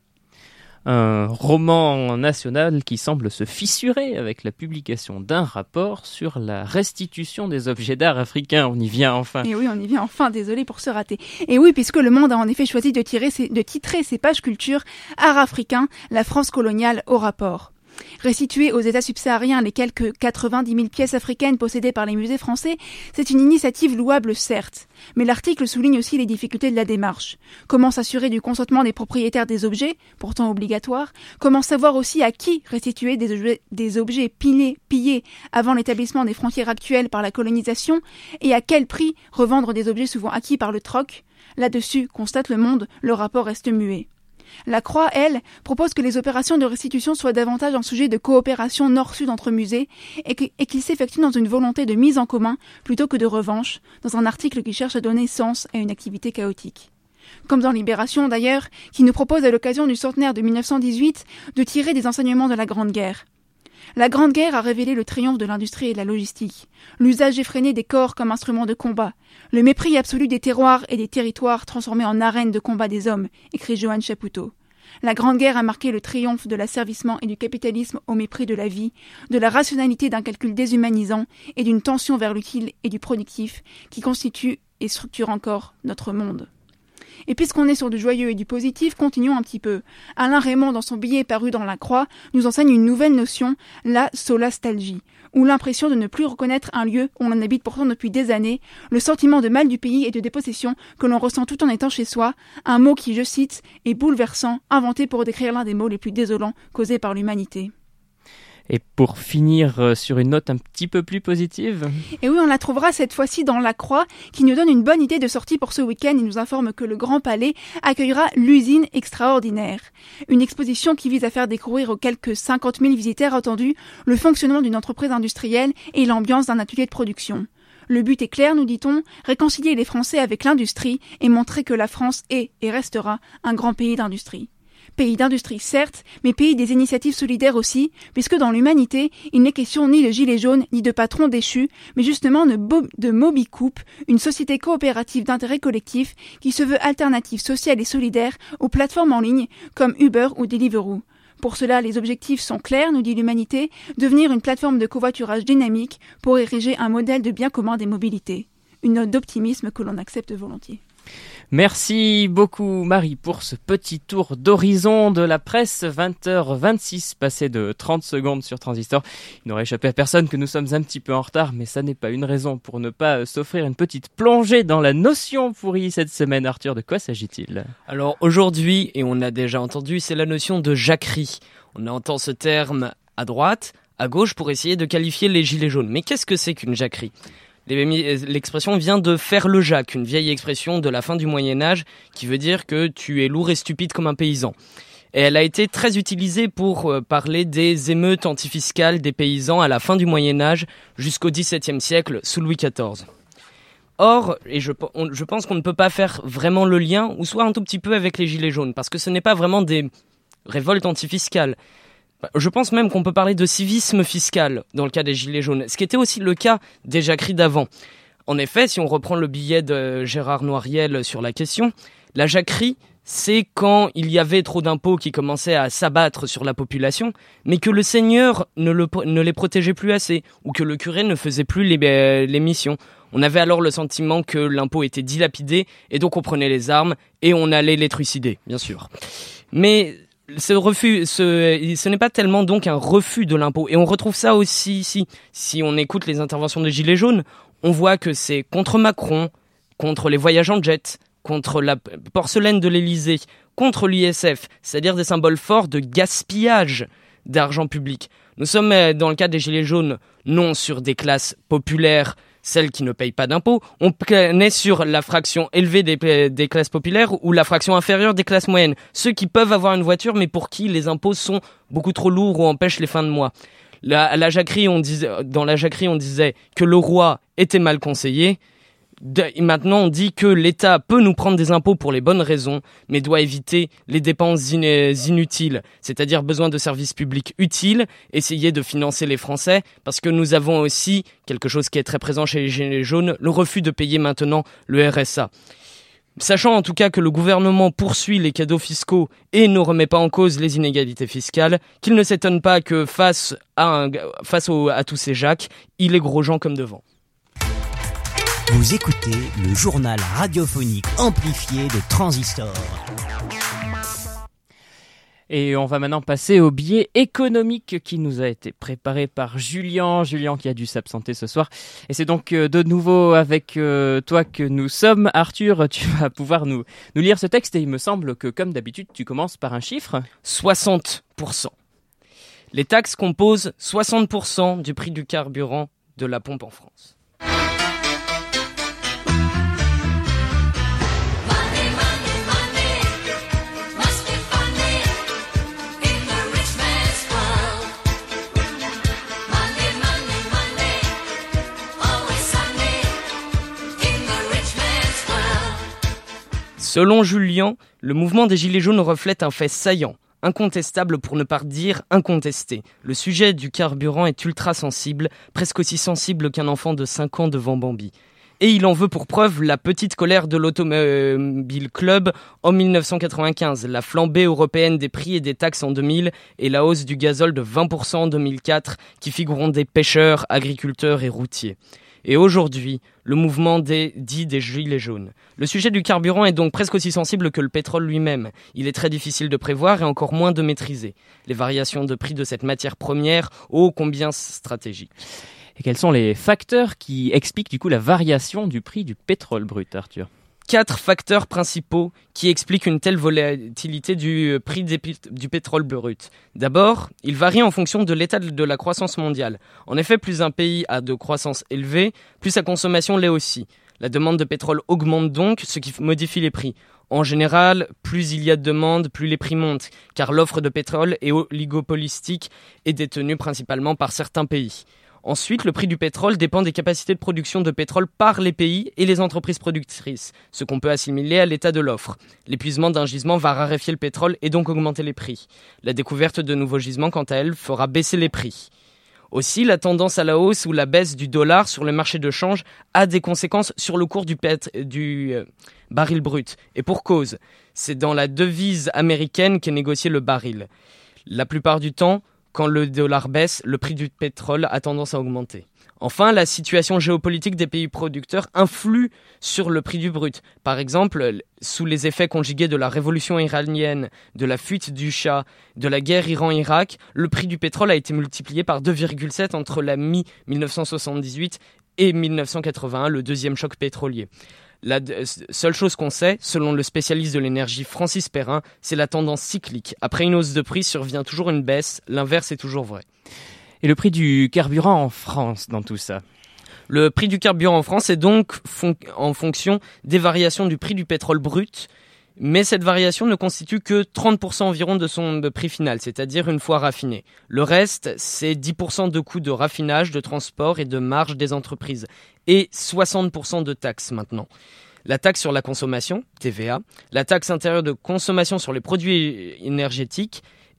Un roman national qui semble se fissurer avec la publication d'un rapport sur la restitution des objets d'art africains. On y vient enfin. Et oui, on y vient enfin, désolé pour ce raté. Et oui, puisque le Monde a en effet choisi de, tirer ses, de titrer ses pages culture « Art africain, la France coloniale au rapport ». Restituer aux États subsahariens les quelques quatre-vingt-dix mille pièces africaines possédées par les musées français, c'est une initiative louable certes, mais l'article souligne aussi les difficultés de la démarche. Comment s'assurer du consentement des propriétaires des objets, pourtant obligatoires? Comment savoir aussi à qui restituer des objets, des objets pilés, pillés avant l'établissement des frontières actuelles par la colonisation? Et à quel prix revendre des objets souvent acquis par le troc? Là-dessus, constate Le Monde, le rapport reste muet. La Croix, elle, propose que les opérations de restitution soient davantage un sujet de coopération nord-sud entre musées et qu'ils s'effectuent dans une volonté de mise en commun plutôt que de revanche, dans un article qui cherche à donner sens à une activité chaotique. Comme dans Libération d'ailleurs, qui nous propose à l'occasion du centenaire de mille neuf cent dix-huit de tirer des enseignements de la Grande Guerre. La Grande Guerre a révélé le triomphe de l'industrie et de la logistique, l'usage effréné des corps comme instrument de combat, le mépris absolu des terroirs et des territoires transformés en arènes de combat des hommes, écrit Johan Chapoutot. La Grande Guerre a marqué le triomphe de l'asservissement et du capitalisme au mépris de la vie, de la rationalité d'un calcul déshumanisant et d'une tension vers l'utile et du productif qui constitue et structure encore notre monde. Et puisqu'on est sur du joyeux et du positif, continuons un petit peu. Alain Raymond, dans son billet paru dans La Croix, nous enseigne une nouvelle notion, la solastalgie, ou l'impression de ne plus reconnaître un lieu où on habite pourtant depuis des années, le sentiment de mal du pays et de dépossession que l'on ressent tout en étant chez soi, un mot qui, je cite, est bouleversant, inventé pour décrire l'un des mots les plus désolants causés par l'humanité. Et pour finir sur une note un petit peu plus positive. Et oui, on la trouvera cette fois-ci dans La Croix, qui nous donne une bonne idée de sortie pour ce week-end et nous informe que le Grand Palais accueillera l'usine extraordinaire. Une exposition qui vise à faire découvrir aux quelques cinquante mille visiteurs attendus le fonctionnement d'une entreprise industrielle et l'ambiance d'un atelier de production. Le but est clair, nous dit-on, réconcilier les Français avec l'industrie et montrer que la France est et restera un grand pays d'industrie. Pays d'industrie certes, mais pays des initiatives solidaires aussi, puisque dans l'humanité, il n'est question ni de gilets jaunes, ni de patrons déchus, mais justement de, Bo- de Mobicoup, une société coopérative d'intérêt collectif qui se veut alternative sociale et solidaire aux plateformes en ligne comme Uber ou Deliveroo. Pour cela, les objectifs sont clairs, nous dit l'humanité, devenir une plateforme de covoiturage dynamique pour ériger un modèle de bien commun des mobilités. Une note d'optimisme que l'on accepte volontiers. Merci beaucoup Marie pour ce petit tour d'horizon de la presse. Vingt heures vingt-six, passé de trente secondes sur Transistor. Il n'aurait échappé à personne que nous sommes un petit peu en retard, mais ça n'est pas une raison pour ne pas s'offrir une petite plongée dans la notion pourrie cette semaine. Arthur, de quoi s'agit-il ? Alors aujourd'hui, et on a déjà entendu, c'est la notion de jacquerie. On entend ce terme à droite, à gauche pour essayer de qualifier les gilets jaunes. Mais qu'est-ce que c'est qu'une jacquerie ? L'expression vient de faire le Jacques, une vieille expression de la fin du Moyen-Âge qui veut dire que tu es lourd et stupide comme un paysan. Et elle a été très utilisée pour parler des émeutes antifiscales des paysans à la fin du Moyen-Âge jusqu'au dix-septième siècle sous Louis quatorze. Or, et je, on, je pense qu'on ne peut pas faire vraiment le lien, ou soit un tout petit peu avec les gilets jaunes, parce que ce n'est pas vraiment des révoltes antifiscales. Je pense même qu'on peut parler de civisme fiscal dans le cas des Gilets jaunes, ce qui était aussi le cas des jacqueries d'avant. En effet, si on reprend le billet de Gérard Noiriel sur la question, la jacquerie, c'est quand il y avait trop d'impôts qui commençaient à s'abattre sur la population, mais que le seigneur ne, le, ne les protégeait plus assez, ou que le curé ne faisait plus les, les missions. On avait alors le sentiment que l'impôt était dilapidé, et donc on prenait les armes, et on allait les trucider, bien sûr. Mais ce refus, ce, ce n'est pas tellement donc un refus de l'impôt, et on retrouve ça aussi ici. Si on écoute les interventions des Gilets jaunes, on voit que c'est contre Macron, contre les voyages en jet, contre la porcelaine de l'Élysée, contre l'I S F, c'est-à-dire des symboles forts de gaspillage d'argent public. Nous sommes, dans le cas des Gilets jaunes, non sur des classes populaires, celles qui ne payent pas d'impôts, on est sur la fraction élevée des, des classes populaires ou la fraction inférieure des classes moyennes, ceux qui peuvent avoir une voiture mais pour qui les impôts sont beaucoup trop lourds ou empêchent les fins de mois. La, la jacquerie, on disait, dans la jacquerie, on disait que le roi était mal conseillé. De, maintenant, on dit que l'État peut nous prendre des impôts pour les bonnes raisons, mais doit éviter les dépenses in, inutiles, c'est-à-dire besoin de services publics utiles, essayer de financer les Français, parce que nous avons aussi quelque chose qui est très présent chez les Gilets jaunes, le refus de payer maintenant le R S A. Sachant en tout cas que le gouvernement poursuit les cadeaux fiscaux et ne remet pas en cause les inégalités fiscales, qu'il ne s'étonne pas que face à, un, face au, à tous ces Jacques, il est gros gens comme devant. Vous écoutez le journal radiophonique amplifié de Transistor. Et on va maintenant passer au billet économique qui nous a été préparé par Julien. Julien qui a dû s'absenter ce soir. Et c'est donc de nouveau avec euh, toi que nous sommes. Arthur, tu vas pouvoir nous, nous lire ce texte et il me semble que comme d'habitude, tu commences par un chiffre. soixante pour cent. Les taxes composent soixante pour cent du prix du carburant de la pompe en France. Selon Julien, le mouvement des Gilets jaunes reflète un fait saillant, incontestable pour ne pas dire incontesté. Le sujet du carburant est ultra sensible, presque aussi sensible qu'un enfant de cinq ans devant Bambi. Et il en veut pour preuve la petite colère de l'Automobile Club en dix-neuf cent quatre-vingt-quinze, la flambée européenne des prix et des taxes en deux mille et la hausse du gazole de vingt pour cent en deux mille quatre qui figureront des pêcheurs, agriculteurs et routiers. Et aujourd'hui, le mouvement des, dit des Gilets jaunes. Le sujet du carburant est donc presque aussi sensible que le pétrole lui-même. Il est très difficile de prévoir et encore moins de maîtriser. Les variations de prix de cette matière première, ô combien stratégiques. Et quels sont les facteurs qui expliquent du coup la variation du prix du pétrole brut, Arthur ? Quatre facteurs principaux qui expliquent une telle volatilité du prix du pétrole brut. D'abord, il varie en fonction de l'état de la croissance mondiale. En effet, plus un pays a de croissance élevée, plus sa consommation l'est aussi. La demande de pétrole augmente donc, ce qui modifie les prix. En général, plus il y a de demande, plus les prix montent, car l'offre de pétrole est oligopolistique et détenue principalement par certains pays. Ensuite, le prix du pétrole dépend des capacités de production de pétrole par les pays et les entreprises productrices, ce qu'on peut assimiler à l'état de l'offre. L'épuisement d'un gisement va raréfier le pétrole et donc augmenter les prix. La découverte de nouveaux gisements, quant à elle, fera baisser les prix. Aussi, la tendance à la hausse ou la baisse du dollar sur le marché de change a des conséquences sur le cours du, pét- du euh, baril brut. Et pour cause, c'est dans la devise américaine qu'est négocié le baril. La plupart du temps, quand le dollar baisse, le prix du pétrole a tendance à augmenter. Enfin, la situation géopolitique des pays producteurs influe sur le prix du brut. Par exemple, sous les effets conjugués de la révolution iranienne, de la fuite du Shah, de la guerre Iran-Irak, le prix du pétrole a été multiplié par deux virgule sept entre la mi-dix-neuf cent soixante-dix-huit et dix-neuf cent quatre-vingt-un, le deuxième choc pétrolier. La seule chose qu'on sait, selon le spécialiste de l'énergie Francis Perrin, c'est la tendance cyclique. Après une hausse de prix survient toujours une baisse, l'inverse est toujours vrai. Et le prix du carburant en France dans tout ça ? Le prix du carburant en France est donc fon- en fonction des variations du prix du pétrole brut, mais cette variation ne constitue que trente pour cent environ de son prix final, c'est-à-dire une fois raffiné. Le reste, c'est dix pour cent de coûts de raffinage, de transport et de marge des entreprises, et soixante pour cent de taxes maintenant. La taxe sur la consommation, T V A, la taxe intérieure de consommation sur les produits énergétiques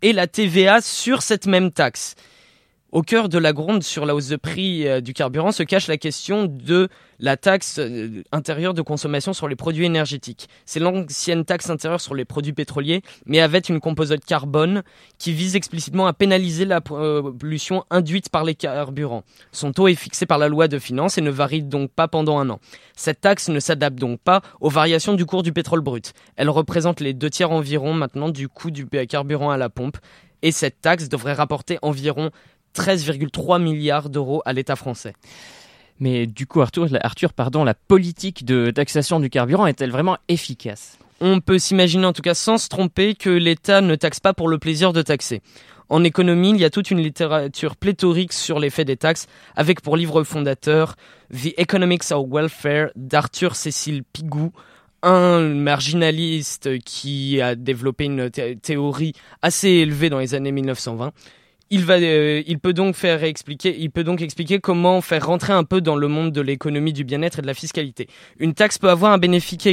et la T V A sur cette même taxe. Au cœur de la gronde sur la hausse de prix euh, du carburant se cache la question de la taxe euh, intérieure de consommation sur les produits énergétiques. C'est l'ancienne taxe intérieure sur les produits pétroliers, mais avec une composante carbone qui vise explicitement à pénaliser la pollution induite par les carburants. Son taux est fixé par la loi de finances et ne varie donc pas pendant un an. Cette taxe ne s'adapte donc pas aux variations du cours du pétrole brut. Elle représente les deux tiers environ maintenant du coût du carburant à la pompe, et cette taxe devrait rapporter environ treize virgule trois milliards d'euros à l'État français. Mais du coup, Arthur, Arthur pardon, la politique de taxation du carburant est-elle vraiment efficace ? On peut s'imaginer, en tout cas sans se tromper, que l'État ne taxe pas pour le plaisir de taxer. En économie, il y a toute une littérature pléthorique sur l'effet des taxes, avec pour livre fondateur The Economics of Welfare d'Arthur Cecil Pigou, un marginaliste qui a développé une thé- théorie assez élevée dans les années mille neuf cent vingt. Il, va, euh, il, peut donc faire expliquer, il peut donc expliquer comment faire rentrer un peu dans le monde de l'économie, du bien-être et de la fiscalité. Une taxe peut avoir un bénéfice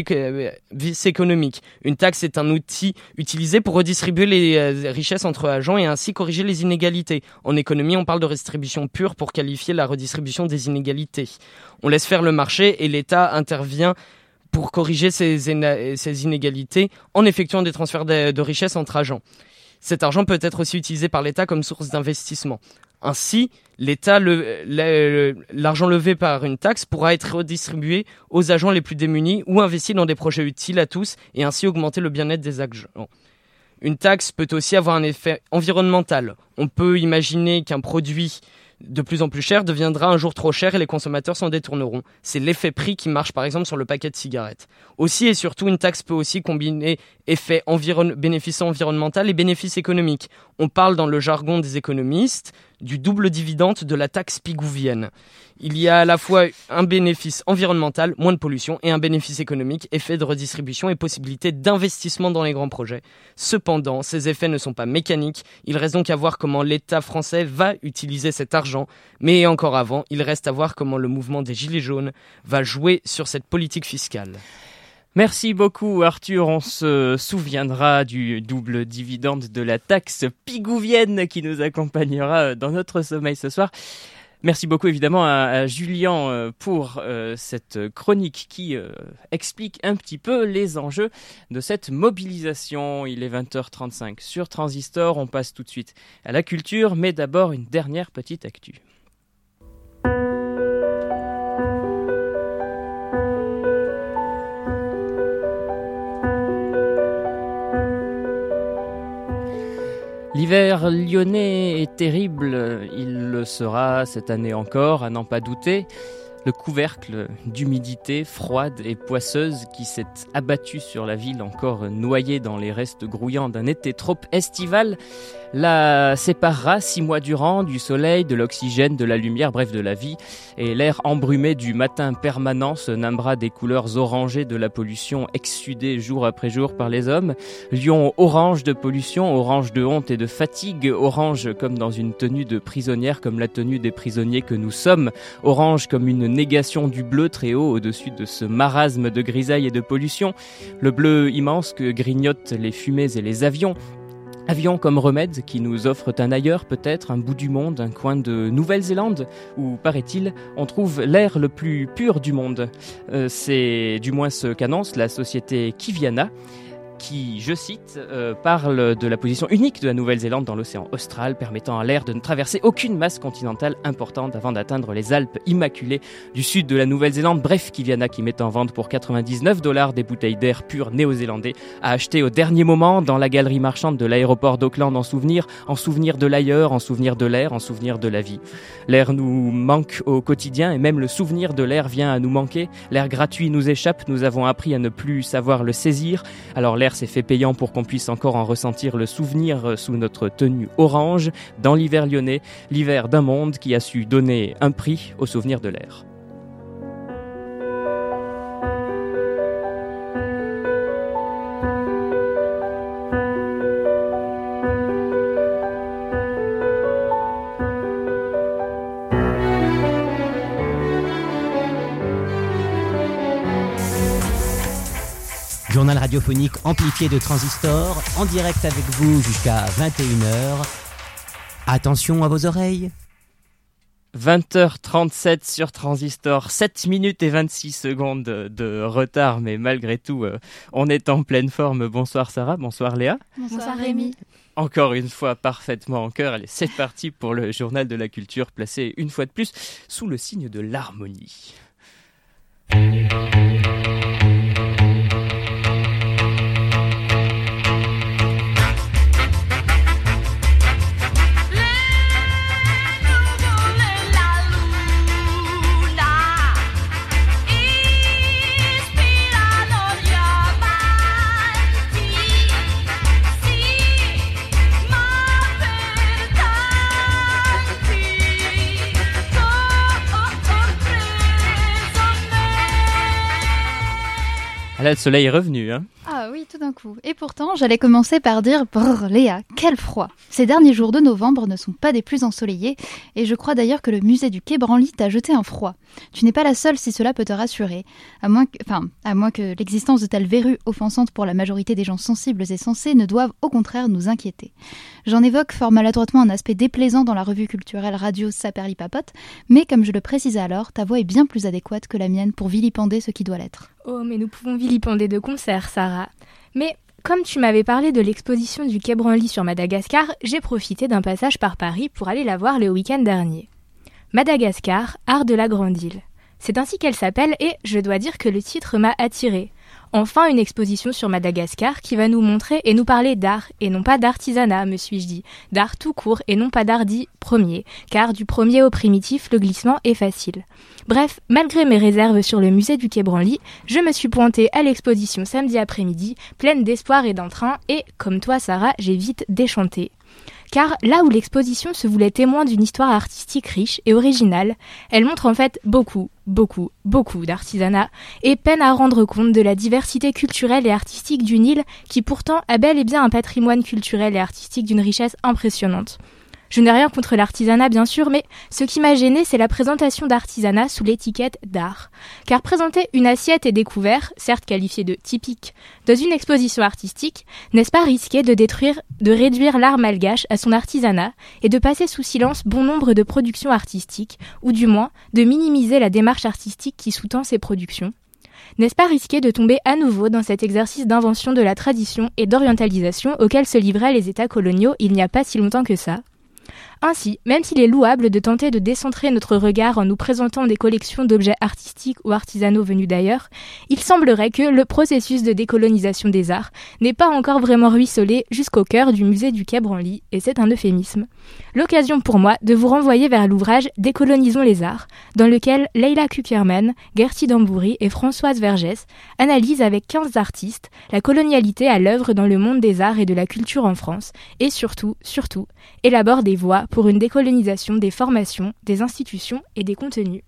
économique. Une taxe est un outil utilisé pour redistribuer les euh, richesses entre agents et ainsi corriger les inégalités. En économie, on parle de redistribution pure pour qualifier la redistribution des inégalités. On laisse faire le marché et l'État intervient pour corriger ces, ces inégalités en effectuant des transferts de, de richesses entre agents. Cet argent peut être aussi utilisé par l'État comme source d'investissement. Ainsi, l'État, le, le, l'argent levé par une taxe pourra être redistribué aux agents les plus démunis ou investi dans des projets utiles à tous et ainsi augmenter le bien-être des agents. Une taxe peut aussi avoir un effet environnemental. On peut imaginer qu'un produit de plus en plus cher deviendra un jour trop cher et les consommateurs s'en détourneront. C'est l'effet prix qui marche par exemple sur le paquet de cigarettes. Aussi et surtout, une taxe peut aussi combiner effet environ... bénéfice environnemental et bénéfice économique. On parle dans le jargon des économistes du double dividende de la taxe pigouvienne. Il y a à la fois un bénéfice environnemental, moins de pollution, et un bénéfice économique, effet de redistribution et possibilité d'investissement dans les grands projets. Cependant, ces effets ne sont pas mécaniques. Il reste donc à voir comment l'État français va utiliser cet argent. Mais encore avant, il reste à voir comment le mouvement des Gilets jaunes va jouer sur cette politique fiscale. Merci beaucoup Arthur, on se souviendra du double dividende de la taxe pigouvienne qui nous accompagnera dans notre sommeil ce soir. Merci beaucoup évidemment à, à Julien pour euh, cette chronique qui euh, explique un petit peu les enjeux de cette mobilisation. Il est vingt heures trente-cinq sur Transistor, on passe tout de suite à la culture, mais d'abord une dernière petite actu. L'hiver lyonnais est terrible, il le sera cette année encore, à n'en pas douter. Le couvercle d'humidité froide et poisseuse qui s'est abattu sur la ville encore noyée dans les restes grouillants d'un été trop estival la séparera six mois durant du soleil, de l'oxygène, de la lumière, bref de la vie. Et l'air embrumé du matin permanent se nimbera des couleurs orangées de la pollution exsudée jour après jour par les hommes. Lyon orange de pollution, orange de honte et de fatigue, orange comme dans une tenue de prisonnière, comme la tenue des prisonniers que nous sommes, orange comme une négation du bleu très haut au-dessus de ce marasme de grisaille et de pollution, le bleu immense que grignotent les fumées et les avions. Avions comme remède qui nous offrent un ailleurs, peut-être un bout du monde, un coin de Nouvelle-Zélande, où, paraît-il, on trouve l'air le plus pur du monde. Euh, c'est du moins ce qu'annonce la société Kiviana, qui, je cite, euh, parle de la position unique de la Nouvelle-Zélande dans l'océan austral, permettant à l'air de ne traverser aucune masse continentale importante avant d'atteindre les Alpes immaculées du sud de la Nouvelle-Zélande. Bref, Kiviana qui met en vente pour quatre-vingt-dix-neuf dollars des bouteilles d'air pur néo-zélandais à acheter au dernier moment dans la galerie marchande de l'aéroport d'Auckland en souvenir, en souvenir de l'ailleurs, en souvenir de l'air, en souvenir de la vie. L'air nous manque au quotidien et même le souvenir de l'air vient à nous manquer. L'air gratuit nous échappe, nous avons appris à ne plus savoir le saisir. Alors l'air s'est fait payant pour qu'on puisse encore en ressentir le souvenir sous notre tenue orange dans l'hiver lyonnais, l'hiver d'un monde qui a su donner un prix au souvenir de l'air. Journal radiophonique amplifié de Transistor, en direct avec vous jusqu'à vingt et une heures. Attention à vos oreilles. vingt heures trente-sept sur Transistor, sept minutes et vingt-six secondes de, de retard, mais malgré tout, euh, on est en pleine forme. Bonsoir Sarah, bonsoir Léa. Bonsoir, bonsoir Rémi. Encore une fois, parfaitement en chœur. Allez, c'est parti pour le journal de la culture, placé une fois de plus sous le signe de l'harmonie. Ah là, le soleil est revenu, hein. Ah oui, tout d'un coup. Et pourtant, j'allais commencer par dire « Brrr, Léa, quel froid !» Ces derniers jours de novembre ne sont pas des plus ensoleillés, et je crois d'ailleurs que le musée du Quai Branly t'a jeté un froid. Tu n'es pas la seule si cela peut te rassurer, à moins que, enfin, à moins que l'existence de telles verrues offensantes pour la majorité des gens sensibles et sensés ne doivent au contraire nous inquiéter. J'en évoque fort maladroitement un aspect déplaisant dans la revue culturelle radio Saperli-Papote, mais comme je le précisais alors, ta voix est bien plus adéquate que la mienne pour vilipender ce qui doit l'être. Oh, mais nous pouvons vilipender de concert, Sarah. Mais comme tu m'avais parlé de l'exposition du Quai Branly sur Madagascar, j'ai profité d'un passage par Paris pour aller la voir le week-end dernier. Madagascar, art de la grande île. C'est ainsi qu'elle s'appelle et je dois dire que le titre m'a attirée. Enfin, une exposition sur Madagascar qui va nous montrer et nous parler d'art, et non pas d'artisanat, me suis-je dit, d'art tout court et non pas d'art dit premier, car du premier au primitif, le glissement est facile. Bref, malgré mes réserves sur le musée du Quai Branly, je me suis pointée à l'exposition samedi après-midi, pleine d'espoir et d'entrain, et, comme toi Sarah, j'ai vite déchanté. Car là où l'exposition se voulait témoin d'une histoire artistique riche et originale, elle montre en fait beaucoup, beaucoup, beaucoup d'artisanat et peine à rendre compte de la diversité culturelle et artistique d'une île qui pourtant a bel et bien un patrimoine culturel et artistique d'une richesse impressionnante. Je n'ai rien contre l'artisanat bien sûr, mais ce qui m'a gêné, c'est la présentation d'artisanat sous l'étiquette d'art. Car présenter une assiette et des couverts, certes qualifiés de typiques, dans une exposition artistique, n'est-ce pas risquer de détruire, de réduire l'art malgache à son artisanat et de passer sous silence bon nombre de productions artistiques, ou du moins de minimiser la démarche artistique qui sous-tend ces productions ? N'est-ce pas risquer de tomber à nouveau dans cet exercice d'invention de la tradition et d'orientalisation auquel se livraient les États coloniaux il n'y a pas si longtemps que ça ? Ainsi, même s'il est louable de tenter de décentrer notre regard en nous présentant des collections d'objets artistiques ou artisanaux venus d'ailleurs, il semblerait que le processus de décolonisation des arts n'ait pas encore vraiment ruisselé jusqu'au cœur du musée du Quai Branly, et c'est un euphémisme. L'occasion pour moi de vous renvoyer vers l'ouvrage « Décolonisons les arts », dans lequel Leila Kuckerman, Gertie Dambouri et Françoise Vergès analysent avec quinze artistes la colonialité à l'œuvre dans le monde des arts et de la culture en France, et surtout, surtout, élaborent des voies pour une décolonisation des formations, des institutions et des contenus.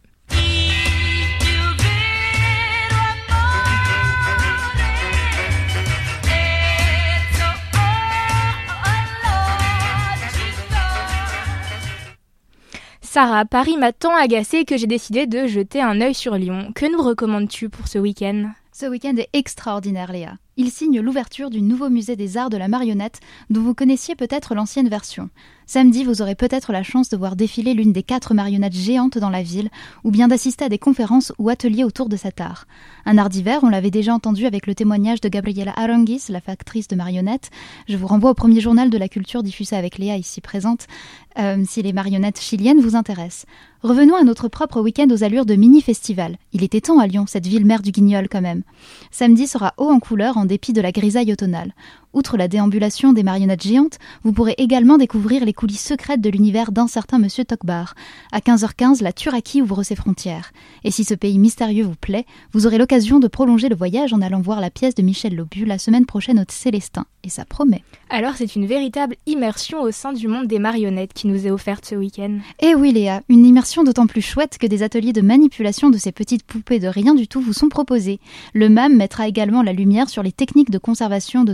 Sarah, Paris m'a tant agacée que j'ai décidé de jeter un œil sur Lyon. Que nous recommandes-tu pour ce week-end ? Ce week-end est extraordinaire, Léa. Il signe l'ouverture du nouveau musée des arts de la marionnette, dont vous connaissiez peut-être l'ancienne version. Samedi, vous aurez peut-être la chance de voir défiler l'une des quatre marionnettes géantes dans la ville, ou bien d'assister à des conférences ou ateliers autour de cet art. Un art divers, on l'avait déjà entendu avec le témoignage de Gabriela Aranguis, la factrice de marionnettes. Je vous renvoie au premier journal de la culture diffusé avec Léa ici présente, euh, si les marionnettes chiliennes vous intéressent. Revenons à notre propre week-end aux allures de mini-festival. Il était temps à Lyon, cette ville mère du Guignol quand même. Samedi sera haut en couleur en dépit de la grisaille automnale. Outre la déambulation des marionnettes géantes, vous pourrez également découvrir les coulisses secrètes de l'univers d'un certain Monsieur Tokbar. À quinze heures quinze, la Turaki ouvre ses frontières. Et si ce pays mystérieux vous plaît, vous aurez l'occasion de prolonger le voyage en allant voir la pièce de Michel Lobu la semaine prochaine au Célestin. Et ça promet. Alors c'est une véritable immersion au sein du monde des marionnettes qui nous est offerte ce week-end. Eh oui Léa, une immersion d'autant plus chouette que des ateliers de manipulation de ces petites poupées de rien du tout vous sont proposés. Le M A M mettra également la lumière sur les techniques de conservation de nos pantins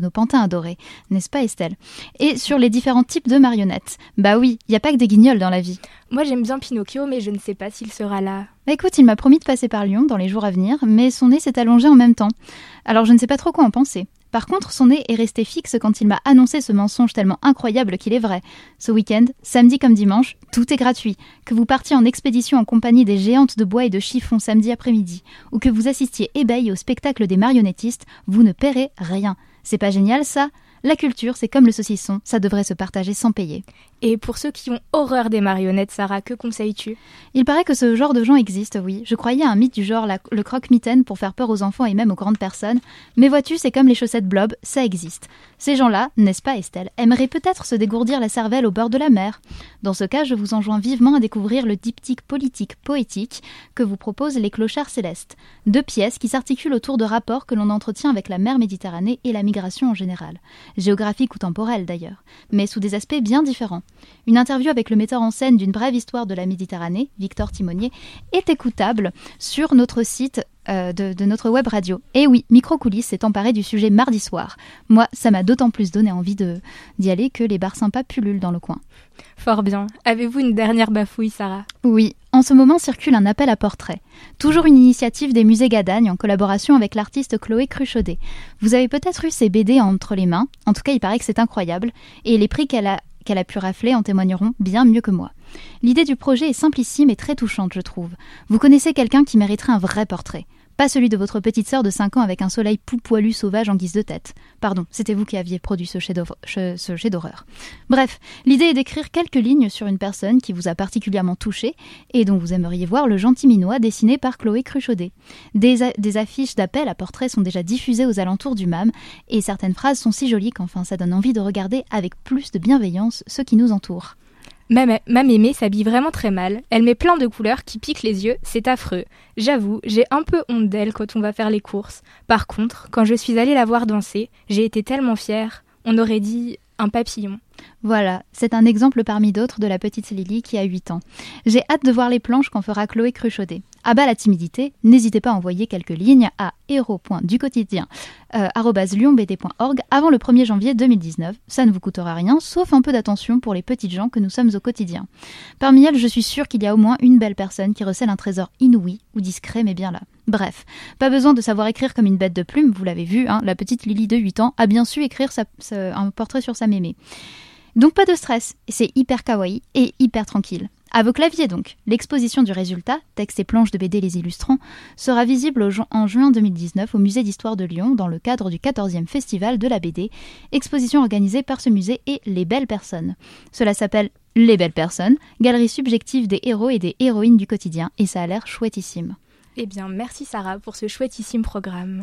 adoré. N'est-ce pas Estelle? Et sur les différents types de marionnettes. Bah oui, il n'y a pas que des guignols dans la vie. Moi j'aime bien Pinocchio, mais je ne sais pas s'il sera là. Bah écoute, il m'a promis de passer par Lyon dans les jours à venir, mais son nez s'est allongé en même temps. Alors je ne sais pas trop quoi en penser. Par contre, son nez est resté fixe quand il m'a annoncé ce mensonge tellement incroyable qu'il est vrai. Ce week-end, samedi comme dimanche, tout est gratuit. Que vous partiez en expédition en compagnie des géantes de bois et de chiffon samedi après-midi, ou que vous assistiez ébahi au spectacle des marionnettistes, vous ne paierez rien. C'est pas génial ça ? La culture, c'est comme le saucisson, ça devrait se partager sans payer. Et pour ceux qui ont horreur des marionnettes, Sarah, que conseilles-tu? Il paraît que ce genre de gens existe, oui. Je croyais à un mythe du genre la, le croque-mitaine pour faire peur aux enfants et même aux grandes personnes. Mais vois-tu, c'est comme les chaussettes blob, ça existe. Ces gens-là, n'est-ce pas Estelle, aimeraient peut-être se dégourdir la cervelle au bord de la mer. Dans ce cas, je vous enjoins vivement à découvrir le diptyque politique poétique que vous proposent les clochards célestes. Deux pièces qui s'articulent autour de rapports que l'on entretient avec la mer Méditerranée et la migration en général. Géographique ou temporelle d'ailleurs, mais sous des aspects bien différents. Une interview avec le metteur en scène d'une brève histoire de la Méditerranée, Victor Timonier, est écoutable sur notre site euh, de, de notre web radio. Et oui, Microcoulisses s'est emparé du sujet mardi soir. Moi, ça m'a d'autant plus donné envie de, d'y aller que les bars sympas pullulent dans le coin. Fort bien. Avez-vous une dernière bafouille, Sarah? Oui, en ce moment circule un appel à portrait. Toujours une initiative des musées Gadagne en collaboration avec l'artiste Chloé Cruchaudet. Vous avez peut-être eu ces B D entre les mains, en tout cas il paraît que c'est incroyable, et les prix qu'elle a, qu'elle a pu rafler en témoigneront bien mieux que moi. L'idée du projet est simplissime et très touchante, je trouve. Vous connaissez quelqu'un qui mériterait un vrai portrait. Pas celui de votre petite sœur de cinq ans avec un soleil pou poilu sauvage en guise de tête. Pardon, c'était vous qui aviez produit ce jet d'horreur. Bref, l'idée est d'écrire quelques lignes sur une personne qui vous a particulièrement touché et dont vous aimeriez voir le gentil minois dessiné par Chloé Cruchaudet. Des, a- des affiches d'appel à portrait sont déjà diffusées aux alentours du M A M et certaines phrases sont si jolies qu'enfin ça donne envie de regarder avec plus de bienveillance ceux qui nous entourent. Ma, ma mémé s'habille vraiment très mal. Elle met plein de couleurs qui piquent les yeux, c'est affreux. J'avoue, j'ai un peu honte d'elle quand on va faire les courses. Par contre, quand je suis allée la voir danser, j'ai été tellement fière. On aurait dit un papillon. Voilà, c'est un exemple parmi d'autres de la petite Lily qui a huit ans. J'ai hâte de voir les planches qu'en fera Chloé Cruchaudet. À bas la timidité, n'hésitez pas à envoyer quelques lignes à héros point du quotidien arobase lyon b d point org avant le premier janvier deux mille dix-neuf. Ça ne vous coûtera rien, sauf un peu d'attention pour les petites gens que nous sommes au quotidien. Parmi elles, je suis sûre qu'il y a au moins une belle personne qui recèle un trésor inouï ou discret mais bien là. Bref, pas besoin de savoir écrire comme une bête de plume, vous l'avez vu, hein, la petite Lily de huit ans a bien su écrire sa, sa, un portrait sur sa mémé. Donc pas de stress, c'est hyper kawaii et hyper tranquille. À vos claviers donc, l'exposition du résultat, texte et planches de B D les illustrants, sera visible au ju- en juin deux mille dix-neuf au musée d'histoire de Lyon dans le cadre du quatorzième festival de la B D, exposition organisée par ce musée et Les Belles Personnes. Cela s'appelle Les Belles Personnes, galerie subjective des héros et des héroïnes du quotidien, et ça a l'air chouettissime. Eh bien, merci Sarah pour ce chouettissime programme.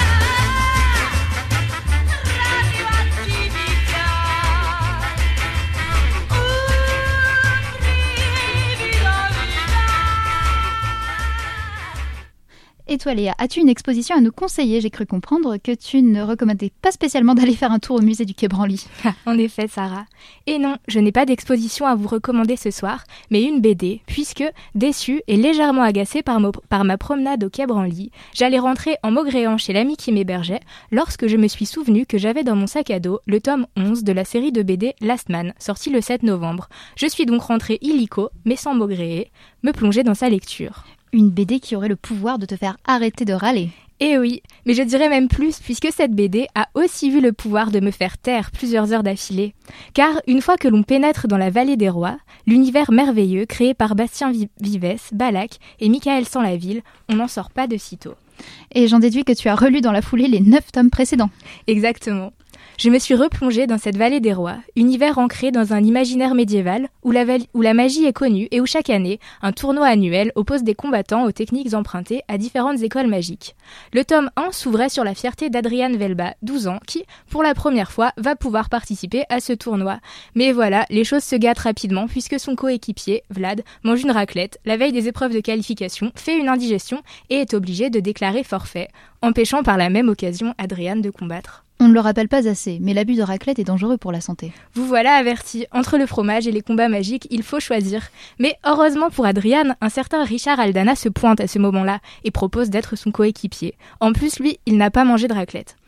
Et toi Léa, as-tu une exposition à nous conseiller? J'ai cru comprendre que tu ne recommandais pas spécialement d'aller faire un tour au musée du Quai Branly. En effet Sarah. Et non, je n'ai pas d'exposition à vous recommander ce soir, mais une B D, puisque, déçue et légèrement agacée par, mo- par ma promenade au Quai Branly, j'allais rentrer en maugréant chez l'ami qui m'hébergeait, lorsque je me suis souvenu que j'avais dans mon sac à dos le tome onze de la série de B D Last Man, sorti le sept novembre. Je suis donc rentrée illico, mais sans maugréer, me plonger dans sa lecture. Une B D qui aurait le pouvoir de te faire arrêter de râler. Eh oui, mais je dirais même plus, puisque cette B D a aussi vu le pouvoir de me faire taire plusieurs heures d'affilée. Car une fois que l'on pénètre dans la vallée des rois, l'univers merveilleux créé par Bastien Vives, Balak et Michael Sanlaville, on n'en sort pas de sitôt. Et j'en déduis que tu as relu dans la foulée les neuf tomes précédents. Exactement. Je me suis replongée dans cette vallée des rois, univers ancré dans un imaginaire médiéval où la, val- où la magie est connue et où chaque année, un tournoi annuel oppose des combattants aux techniques empruntées à différentes écoles magiques. Le tome un s'ouvrait sur la fierté d'Adrian Velba, douze ans, qui, pour la première fois, va pouvoir participer à ce tournoi. Mais voilà, les choses se gâtent rapidement puisque son coéquipier, Vlad, mange une raclette, la veille des épreuves de qualification, fait une indigestion et est obligé de déclarer forfait, empêchant par la même occasion Adrian de combattre. On ne le rappelle pas assez, mais l'abus de raclette est dangereux pour la santé. Vous voilà avertis, entre le fromage et les combats magiques, il faut choisir. Mais heureusement pour Adrian, un certain Richard Aldana se pointe à ce moment-là et propose d'être son coéquipier. En plus, lui, il n'a pas mangé de raclette.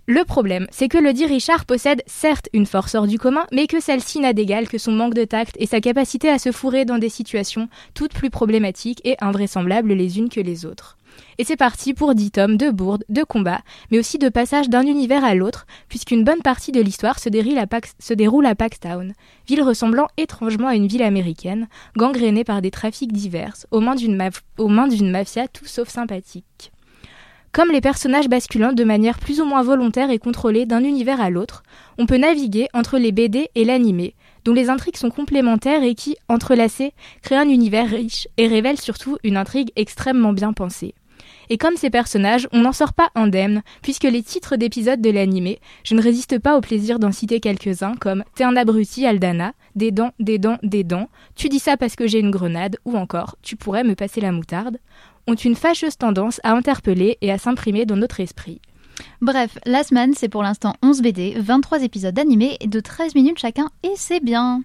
Le problème, c'est que le dit Richard possède certes une force hors du commun, mais que celle-ci n'a d'égal que son manque de tact et sa capacité à se fourrer dans des situations toutes plus problématiques et invraisemblables les unes que les autres. Et c'est parti pour dix tomes de bourdes, de combats, mais aussi de passage d'un univers à l'autre, puisqu'une bonne partie de l'histoire se déroule à, Pax- se déroule à Paxtown, ville ressemblant étrangement à une ville américaine, gangrénée par des trafics divers, aux mains d'une, maf- aux mains d'une mafia tout sauf sympathique. Comme les personnages basculent de manière plus ou moins volontaire et contrôlée d'un univers à l'autre, on peut naviguer entre les B D et l'animé, dont les intrigues sont complémentaires et qui, entrelacées, créent un univers riche et révèlent surtout une intrigue extrêmement bien pensée. Et comme ces personnages, on n'en sort pas indemne, puisque les titres d'épisodes de l'animé, je ne résiste pas au plaisir d'en citer quelques-uns comme « T'es un abruti, Aldana »,« Des dents, des dents, des dents »,« Tu dis ça parce que j'ai une grenade » ou encore « Tu pourrais me passer la moutarde », ont une fâcheuse tendance à interpeller et à s'imprimer dans notre esprit. Bref, la semaine, c'est pour l'instant onze B D, vingt-trois épisodes d'animé de treize minutes chacun, et c'est bien.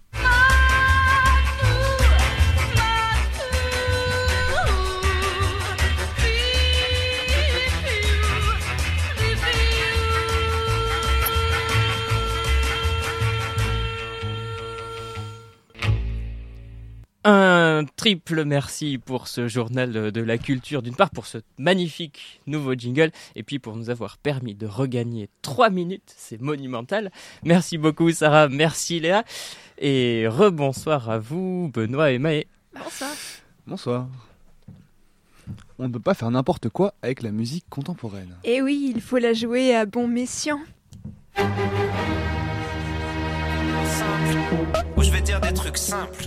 Un triple merci pour ce journal de la culture, d'une part pour ce magnifique nouveau jingle, et puis pour nous avoir permis de regagner trois minutes, c'est monumental. Merci beaucoup Sarah, merci Léa, et rebonsoir à vous Benoît et Maë. Bonsoir. Bonsoir. On ne peut pas faire n'importe quoi avec la musique contemporaine. Et oui, il faut la jouer à bon escient. Où je vais dire des trucs simples.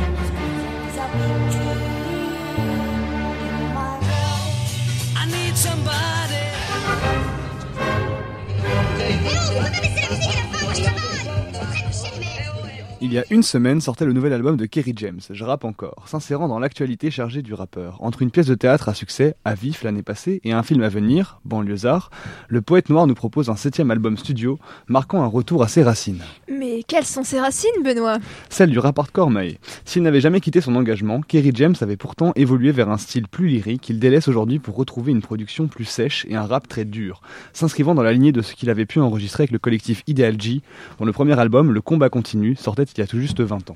I need somebody. Il y a une semaine sortait le nouvel album de Kerry James, Je rappe encore, s'insérant dans l'actualité chargée du rappeur. Entre une pièce de théâtre à succès, à Vif l'année passée, et un film à venir, Banlieusard, le poète noir nous propose un septième album studio, marquant un retour à ses racines. Mais quelles sont ses racines, Benoît ? Celle du rap hardcore Maé. S'il n'avait jamais quitté son engagement, Kerry James avait pourtant évolué vers un style plus lyrique qu'il délaisse aujourd'hui pour retrouver une production plus sèche et un rap très dur, s'inscrivant dans la lignée de ce qu'il avait pu enregistrer avec le collectif Ideal G, dont le premier album, Le Combat Continue, sortait il y a tout juste vingt ans.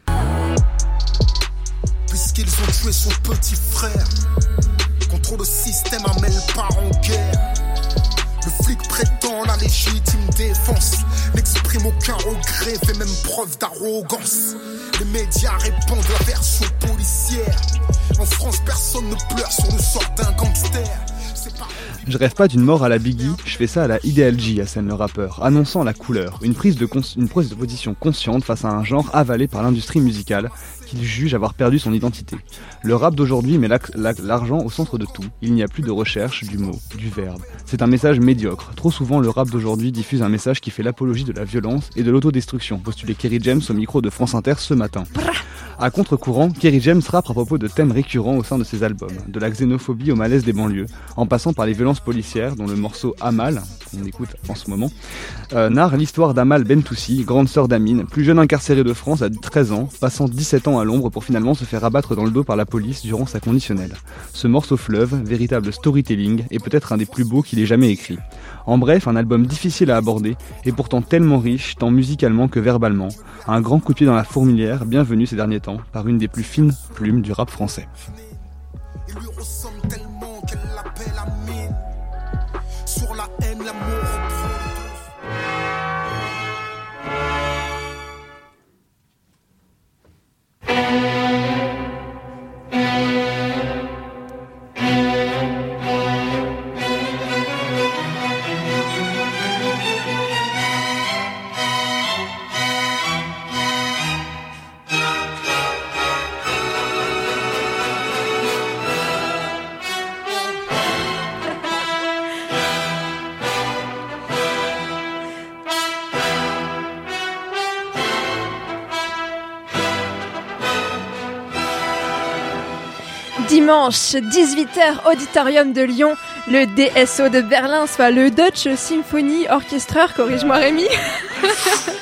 Puisqu'ils ont tué son petit frère, contre le système à mêle part en guerre. Le flic prétend la légitime défense, n'exprime aucun regret, fait même preuve d'arrogance. Les médias répondent la version policière. En France, personne ne pleure sur le sort d'un gangster. Je rêve pas d'une mort à la Biggie, je fais ça à la Ideal G, assène le rappeur, annonçant la couleur, une prise de, cons- une prise de position consciente face à un genre avalé par l'industrie musicale qu'il juge avoir perdu son identité. Le rap d'aujourd'hui met l'argent au centre de tout, il n'y a plus de recherche du mot, du verbe. C'est un message médiocre. Trop souvent, le rap d'aujourd'hui diffuse un message qui fait l'apologie de la violence et de l'autodestruction, postulait Kerry James au micro de France Inter ce matin. À contre-courant, Kerry James rappe à propos de thèmes récurrents au sein de ses albums, de la xénophobie au malaise des banlieues, en passant par les violences policières, dont le morceau Amal, qu'on écoute en ce moment, euh, narre l'histoire d'Amal Bentoussi, grande sœur d'Amine, plus jeune incarcérée de France à treize ans, passant dix-sept ans à l'ombre pour finalement se faire abattre dans le dos par la police durant sa conditionnelle. Ce morceau fleuve, véritable storytelling, est peut-être un des plus beaux qu'il ait jamais écrit. En bref, un album difficile à aborder, et pourtant tellement riche, tant musicalement que verbalement. Un grand coup de pied dans la fourmilière, bienvenu ces derniers temps, par une des plus fines plumes du rap français. Il lui ressemble tellement qu'elle l'appelle Amine. Sur la haine, l'amour reprend. Dimanche, dix-huit heures, Auditorium de Lyon, le D S O de Berlin, soit le Deutsche Symphony Orchestra, corrige-moi Rémi.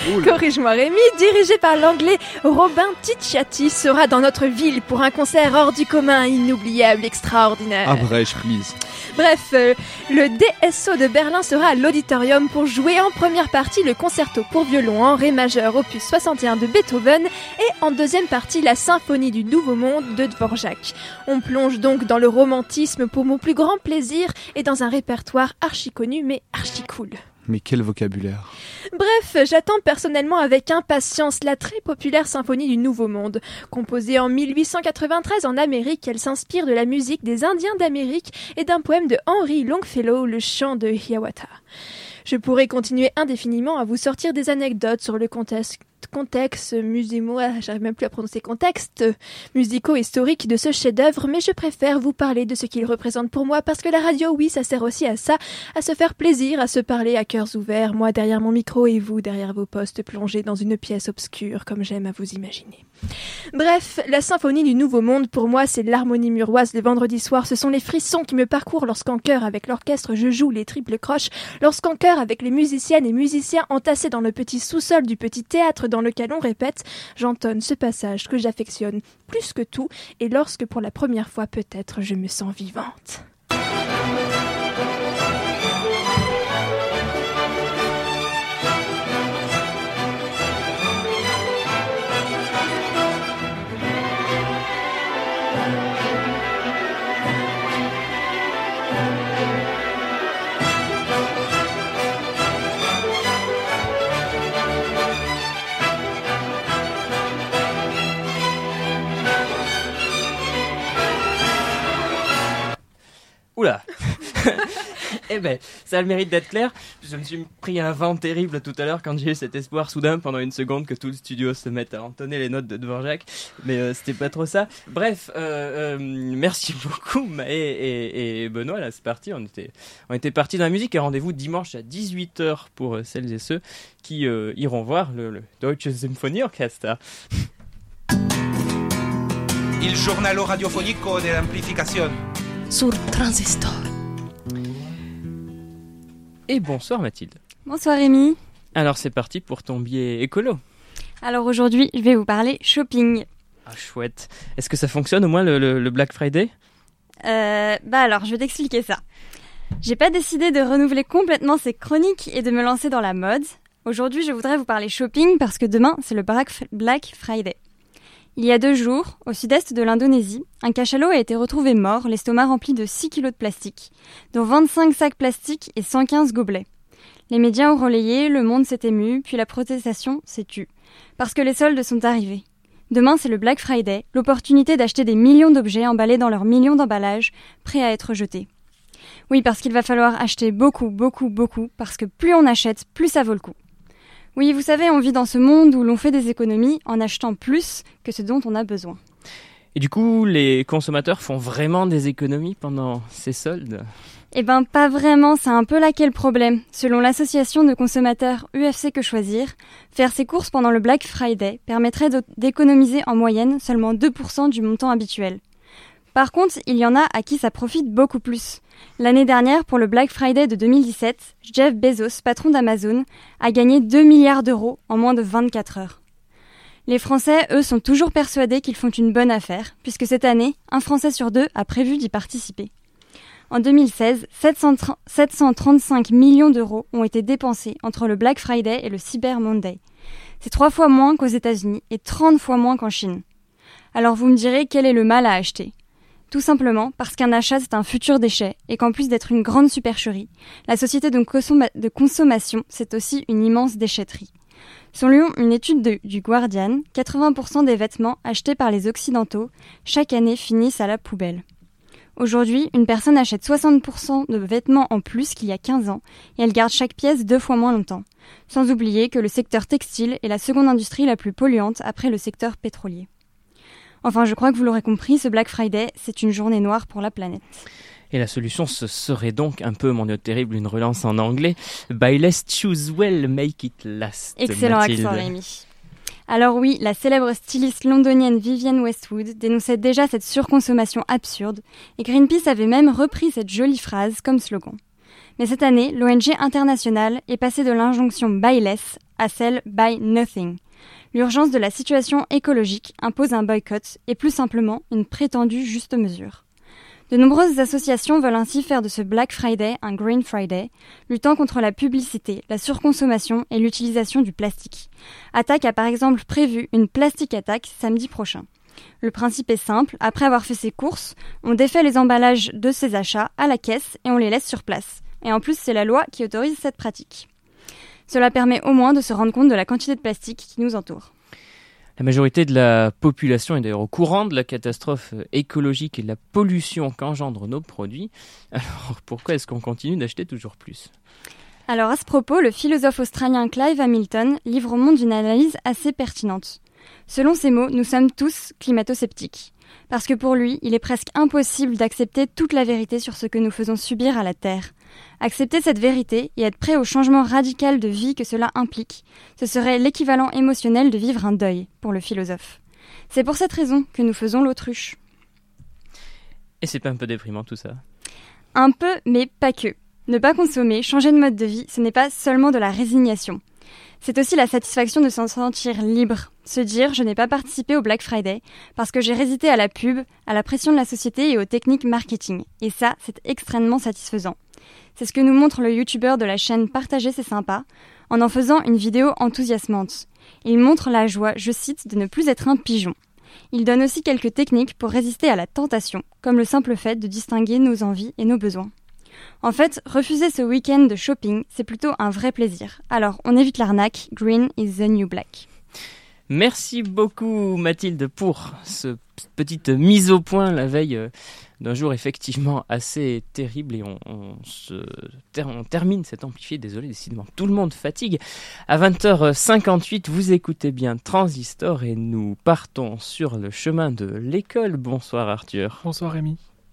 Corrige-moi Rémi, dirigé par l'anglais Robin Ticciati, sera dans notre ville pour un concert hors du commun, inoubliable, extraordinaire. Ah brèche, please. Bref, euh, le D S O de Berlin sera à l'auditorium pour jouer en première partie le concerto pour violon en ré majeur opus soixante et un de Beethoven et en deuxième partie la symphonie du Nouveau Monde de Dvorak. On plonge donc dans le romantisme pour mon plus grand plaisir et dans un répertoire archi connu mais archi cool. Mais quel vocabulaire. Bref, j'attends personnellement avec impatience la très populaire symphonie du Nouveau Monde. Composée en mille huit cent quatre-vingt-treize en Amérique, elle s'inspire de la musique des Indiens d'Amérique et d'un poème de Henry Longfellow, le chant de Hiawatha. Je pourrais continuer indéfiniment à vous sortir des anecdotes sur le contexte, contexte musimo, j'arrive même plus à prononcer contexte, musico-historique de ce chef-d'œuvre, mais je préfère vous parler de ce qu'il représente pour moi parce que la radio, oui, ça sert aussi à ça, à se faire plaisir, à se parler à cœurs ouverts, moi derrière mon micro et vous derrière vos postes plongés dans une pièce obscure, comme j'aime à vous imaginer. Bref, la symphonie du Nouveau Monde, pour moi, c'est l'harmonie muroise le vendredi soir. Ce sont les frissons qui me parcourent lorsqu'en chœur avec l'orchestre je joue les triples croches, lorsqu'en chœur avec les musiciennes et musiciens entassés dans le petit sous-sol du petit théâtre dans lequel on répète, j'entonne ce passage que j'affectionne plus que tout et lorsque pour la première fois peut-être je me sens vivante. Oula. Eh ben, ça a le mérite d'être clair. Je me suis pris un vent terrible tout à l'heure quand j'ai eu cet espoir soudain pendant une seconde que tout le studio se mette à entonner les notes de Dvorak. Mais euh, c'était pas trop ça. Bref, euh, euh, merci beaucoup Maë et, et Benoît. Là, c'est parti. On était, on était partis dans la musique et rendez-vous dimanche à dix-huit heures pour euh, celles et ceux qui euh, iront voir le, le Deutsche Symphonieorchester. Il giornalo radiofonico dell'amplificazione. Sur Transistor. Et bonsoir Mathilde. Bonsoir Rémi. Alors c'est parti pour ton billet écolo. Alors aujourd'hui, je vais vous parler shopping. Ah chouette. Est-ce que ça fonctionne au moins le, le, le Black Friday ? euh, Bah alors, je vais t'expliquer ça. J'ai pas décidé de renouveler complètement ces chroniques et de me lancer dans la mode. Aujourd'hui, je voudrais vous parler shopping parce que demain, c'est le Black Friday. Il y a deux jours, au sud-est de l'Indonésie, un cachalot a été retrouvé mort, l'estomac rempli de six kilos de plastique, dont vingt-cinq sacs plastiques et cent quinze gobelets. Les médias ont relayé, le monde s'est ému, puis la protestation s'est tue. Parce que les soldes sont arrivés. Demain, c'est le Black Friday, l'opportunité d'acheter des millions d'objets emballés dans leurs millions d'emballages, prêts à être jetés. Oui, parce qu'il va falloir acheter beaucoup, beaucoup, beaucoup, parce que plus on achète, plus ça vaut le coup. Oui, vous savez, on vit dans ce monde où l'on fait des économies en achetant plus que ce dont on a besoin. Et du coup, les consommateurs font vraiment des économies pendant ces soldes ? Eh ben, pas vraiment, c'est un peu là qu'est le problème. Selon l'association de consommateurs U F C Que Choisir, faire ses courses pendant le Black Friday permettrait d'économiser en moyenne seulement deux pour cent du montant habituel. Par contre, il y en a à qui ça profite beaucoup plus. L'année dernière, pour le Black Friday de deux mille dix-sept, Jeff Bezos, patron d'Amazon, a gagné deux milliards d'euros en moins de vingt-quatre heures. Les Français, eux, sont toujours persuadés qu'ils font une bonne affaire, puisque cette année, un Français sur deux a prévu d'y participer. En deux mille seize, sept cent trente-cinq millions d'euros ont été dépensés entre le Black Friday et le Cyber Monday. C'est trois fois moins qu'aux États-Unis et trente fois moins qu'en Chine. Alors vous me direz, quel est le mal à acheter ? Tout simplement parce qu'un achat, c'est un futur déchet et qu'en plus d'être une grande supercherie, la société de, consomma- de consommation, c'est aussi une immense déchetterie. Selon une étude de, du Guardian, quatre-vingts pour cent des vêtements achetés par les Occidentaux chaque année finissent à la poubelle. Aujourd'hui, une personne achète soixante pour cent de vêtements en plus qu'il y a quinze ans et elle garde chaque pièce deux fois moins longtemps. Sans oublier que le secteur textile est la seconde industrie la plus polluante après le secteur pétrolier. Enfin, je crois que vous l'aurez compris, ce Black Friday, c'est une journée noire pour la planète. Et la solution, ce serait donc un peu, mon Dieu terrible, une relance en anglais. Buy less, choose well, make it last. Excellent Mathilde. accent, Rémi. Alors oui, la célèbre styliste londonienne Vivienne Westwood dénonçait déjà cette surconsommation absurde, et Greenpeace avait même repris cette jolie phrase comme slogan. Mais cette année, l'O N G internationale est passée de l'injonction Buy less à celle Buy Nothing. L'urgence de la situation écologique impose un boycott et plus simplement une prétendue juste mesure. De nombreuses associations veulent ainsi faire de ce Black Friday un Green Friday, luttant contre la publicité, la surconsommation et l'utilisation du plastique. Attaque a par exemple prévu une Plastic Attack samedi prochain. Le principe est simple, après avoir fait ses courses, on défait les emballages de ses achats à la caisse et on les laisse sur place. Et en plus, c'est la loi qui autorise cette pratique. Cela permet au moins de se rendre compte de la quantité de plastique qui nous entoure. La majorité de la population est d'ailleurs au courant de la catastrophe écologique et de la pollution qu'engendrent nos produits. Alors pourquoi est-ce qu'on continue d'acheter toujours plus ? Alors à ce propos, le philosophe australien Clive Hamilton livre au monde une analyse assez pertinente. Selon ses mots, nous sommes tous climato-sceptiques. Parce que pour lui, il est presque impossible d'accepter toute la vérité sur ce que nous faisons subir à la Terre. Accepter cette vérité et être prêt au changement radical de vie que cela implique, ce serait l'équivalent émotionnel de vivre un deuil, pour le philosophe. C'est pour cette raison que nous faisons l'autruche. Et c'est pas un peu déprimant tout ça ? Un peu, mais pas que. Ne pas consommer, changer de mode de vie, ce n'est pas seulement de la résignation. C'est aussi la satisfaction de s'en sentir libre. Se dire, je n'ai pas participé au Black Friday parce que j'ai résisté à la pub, à la pression de la société et aux techniques marketing. Et ça, c'est extrêmement satisfaisant. C'est ce que nous montre le youtubeur de la chaîne Partager c'est sympa, en en faisant une vidéo enthousiasmante. Il montre la joie, je cite, de ne plus être un pigeon. Il donne aussi quelques techniques pour résister à la tentation, comme le simple fait de distinguer nos envies et nos besoins. En fait, refuser ce week-end de shopping, c'est plutôt un vrai plaisir. Alors, on évite l'arnaque, green is the new black. Merci beaucoup Mathilde pour ce petite mise au point la veille d'un jour effectivement assez terrible et on, on, se ter- on termine cet amplifié, désolé décidément, tout le monde fatigue. À vingt heures cinquante-huit, vous écoutez bien Transistor et nous partons sur le chemin de l'école. Bonsoir Arthur. Bonsoir Rémi.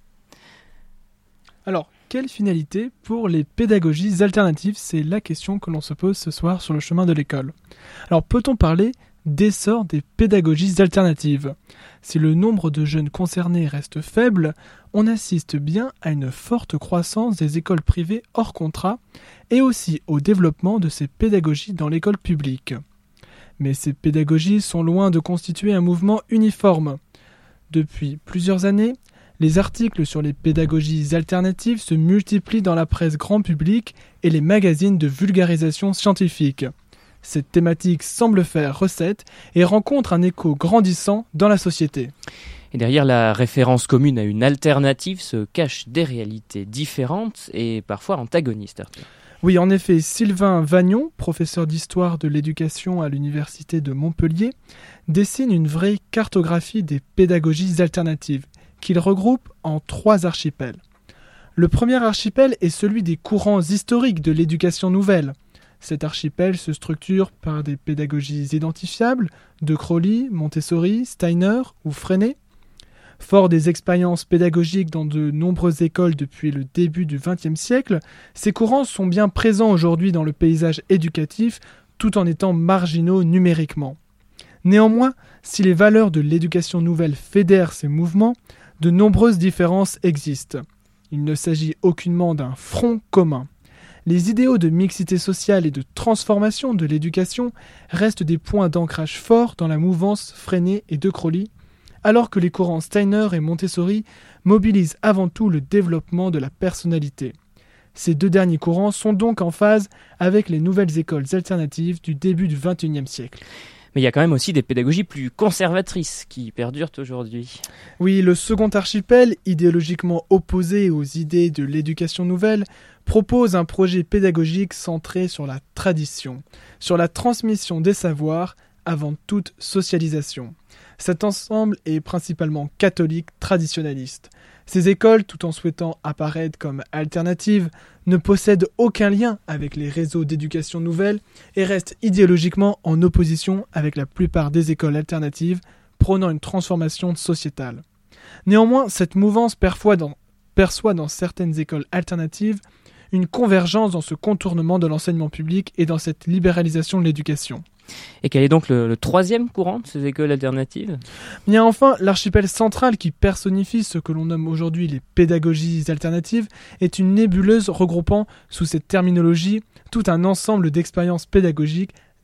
Alors, quelle finalité pour les pédagogies alternatives ? C'est la question que l'on se pose ce soir sur le chemin de l'école. Alors, peut-on parler d'essor des pédagogies alternatives ? Si le nombre de jeunes concernés reste faible, on assiste bien à une forte croissance des écoles privées hors contrat et aussi au développement de ces pédagogies dans l'école publique. Mais ces pédagogies sont loin de constituer un mouvement uniforme. Depuis plusieurs années, les articles sur les pédagogies alternatives se multiplient dans la presse grand public et les magazines de vulgarisation scientifique. Cette thématique semble faire recette et rencontre un écho grandissant dans la société. Et derrière la référence commune à une alternative se cachent des réalités différentes et parfois antagonistes. Arthur. Oui, en effet, Sylvain Vagnon, professeur d'histoire de l'éducation à l'université de Montpellier, dessine une vraie cartographie des pédagogies alternatives qu'il regroupe en trois archipels. Le premier archipel est celui des courants historiques de l'éducation nouvelle. Cet archipel se structure par des pédagogies identifiables de Crowley, Montessori, Steiner ou Freinet. Fort des expériences pédagogiques dans de nombreuses écoles depuis le début du vingtième siècle, ces courants sont bien présents aujourd'hui dans le paysage éducatif tout en étant marginaux numériquement. Néanmoins, si les valeurs de l'éducation nouvelle fédèrent ces mouvements, de nombreuses différences existent. Il ne s'agit aucunement d'un front commun. Les idéaux de mixité sociale et de transformation de l'éducation restent des points d'ancrage forts dans la mouvance Freinet et de Crowley, alors que les courants Steiner et Montessori mobilisent avant tout le développement de la personnalité. Ces deux derniers courants sont donc en phase avec les nouvelles écoles alternatives du début du vingt et unième siècle. Mais il y a quand même aussi des pédagogies plus conservatrices qui perdurent aujourd'hui. Oui, le second archipel, idéologiquement opposé aux idées de l'éducation nouvelle, propose un projet pédagogique centré sur la tradition, sur la transmission des savoirs avant toute socialisation. Cet ensemble est principalement catholique traditionnaliste. Ces écoles, tout en souhaitant apparaître comme alternatives, ne possèdent aucun lien avec les réseaux d'éducation nouvelle et restent idéologiquement en opposition avec la plupart des écoles alternatives, prônant une transformation sociétale. Néanmoins, cette mouvance perçoit dans, perçoit dans certaines écoles alternatives une convergence dans ce contournement de l'enseignement public et dans cette libéralisation de l'éducation. Et quel est donc le, le troisième courant de ces écoles alternatives ? Il y a enfin l'archipel central qui personnifie ce que l'on nomme aujourd'hui les pédagogies alternatives, est une nébuleuse regroupant sous cette terminologie tout un ensemble d'expériences pédagogiques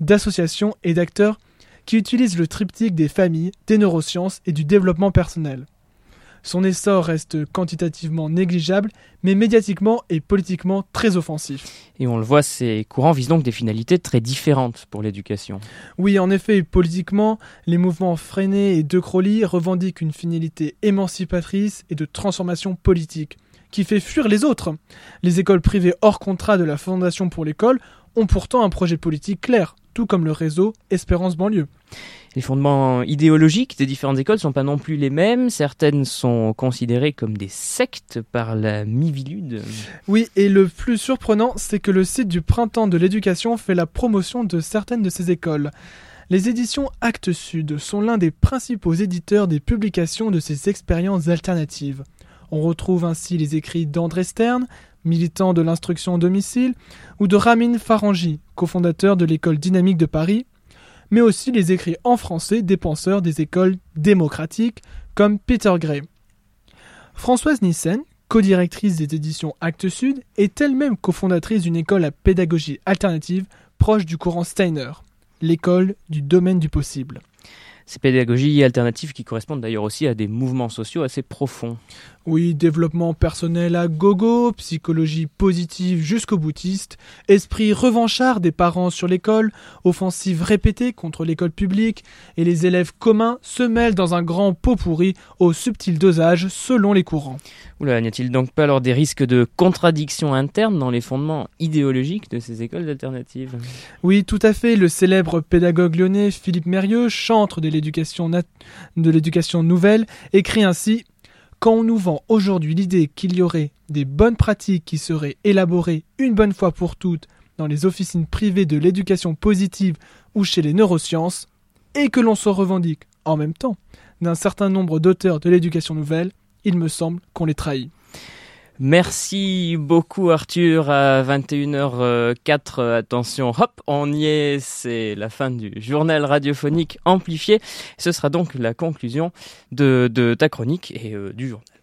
d'associations et d'acteurs qui utilisent le triptyque des familles, des neurosciences et du développement personnel. Son essor reste quantitativement négligeable, mais médiatiquement et politiquement très offensif. Et on le voit, ces courants visent donc des finalités très différentes pour l'éducation. Oui, en effet, politiquement, les mouvements Freinet et De Crowley revendiquent une finalité émancipatrice et de transformation politique, qui fait fuir les autres. Les écoles privées hors contrat de la Fondation pour l'école ont pourtant un projet politique clair, tout comme le réseau Espérance Banlieue. Les fondements idéologiques des différentes écoles ne sont pas non plus les mêmes. Certaines sont considérées comme des sectes par la Mivilude. Oui, et le plus surprenant, c'est que le site du Printemps de l'éducation fait la promotion de certaines de ces écoles. Les éditions Actes Sud sont l'un des principaux éditeurs des publications de ces expériences alternatives. On retrouve ainsi les écrits d'André Stern, militant de l'instruction au domicile, ou de Ramin Farangi, cofondateur de l'école dynamique de Paris, mais aussi les écrits en français des penseurs des écoles démocratiques comme Peter Gray. Françoise Nissen, co-directrice des éditions Actes Sud, est elle-même cofondatrice d'une école à pédagogie alternative proche du courant Steiner, l'école du domaine du possible. Ces pédagogies alternatives qui correspondent d'ailleurs aussi à des mouvements sociaux assez profonds. Oui, développement personnel à gogo, psychologie positive jusqu'au boutiste, esprit revanchard des parents sur l'école, offensive répétée contre l'école publique, et les élèves communs se mêlent dans un grand pot pourri au subtil dosage selon les courants. Oula, n'y a-t-il donc pas alors des risques de contradiction interne dans les fondements idéologiques de ces écoles alternatives ? Oui, tout à fait. Le célèbre pédagogue lyonnais Philippe Mérieux, chantre de l'éducation, nat- de l'éducation nouvelle, écrit ainsi « Quand on nous vend aujourd'hui l'idée qu'il y aurait des bonnes pratiques qui seraient élaborées une bonne fois pour toutes dans les officines privées de l'éducation positive ou chez les neurosciences, et que l'on se revendique en même temps d'un certain nombre d'auteurs de l'éducation nouvelle, il me semble qu'on les trahit. » Merci beaucoup Arthur. À vingt et une heures quatre, attention, hop, on y est, c'est la fin du journal radiophonique amplifié. Ce sera donc la conclusion de, de ta chronique et euh, du journal.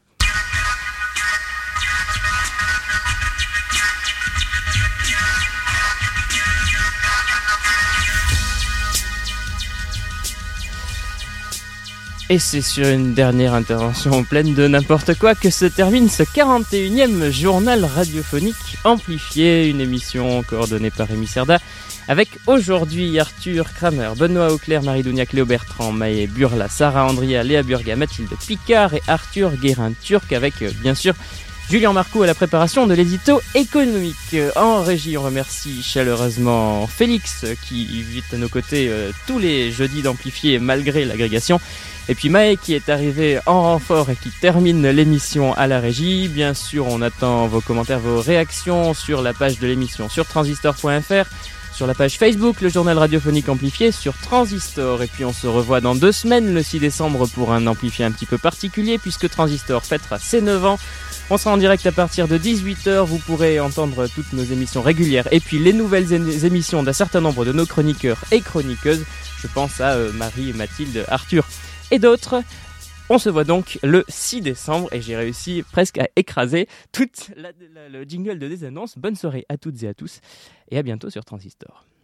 Et c'est sur une dernière intervention pleine de n'importe quoi que se termine ce quarante et unième journal radiophonique amplifié, une émission coordonnée par Rémi Cerda, avec aujourd'hui Arthur Kramer, Benoît Auclair, Marie Douniac, Léo Bertrand, Maë Burla, Sarah Andria, Léa Burga, Mathilde Picard et Arthur Guérin-Turc, avec bien sûr Julien Marcoux à la préparation de l'édito économique. En régie, on remercie chaleureusement Félix qui vit à nos côtés euh, tous les jeudis d'amplifier malgré l'agrégation. Et puis Maë qui est arrivé en renfort et qui termine l'émission à la régie. Bien sûr, on attend vos commentaires, vos réactions sur la page de l'émission sur transistor point f r, sur la page Facebook, le journal radiophonique amplifié, sur Transistor. Et puis on se revoit dans deux semaines, le six décembre, pour un amplifié un petit peu particulier, puisque Transistor fêtera ses neuf ans. On sera en direct à partir de dix-huit heures, vous pourrez entendre toutes nos émissions régulières et puis les nouvelles é- émissions d'un certain nombre de nos chroniqueurs et chroniqueuses. Je pense à euh, Marie, Mathilde, Arthur et d'autres. On se voit donc le six décembre et j'ai réussi presque à écraser toute la, la, le jingle de des annonces. Bonne soirée à toutes et à tous et à bientôt sur Transistor.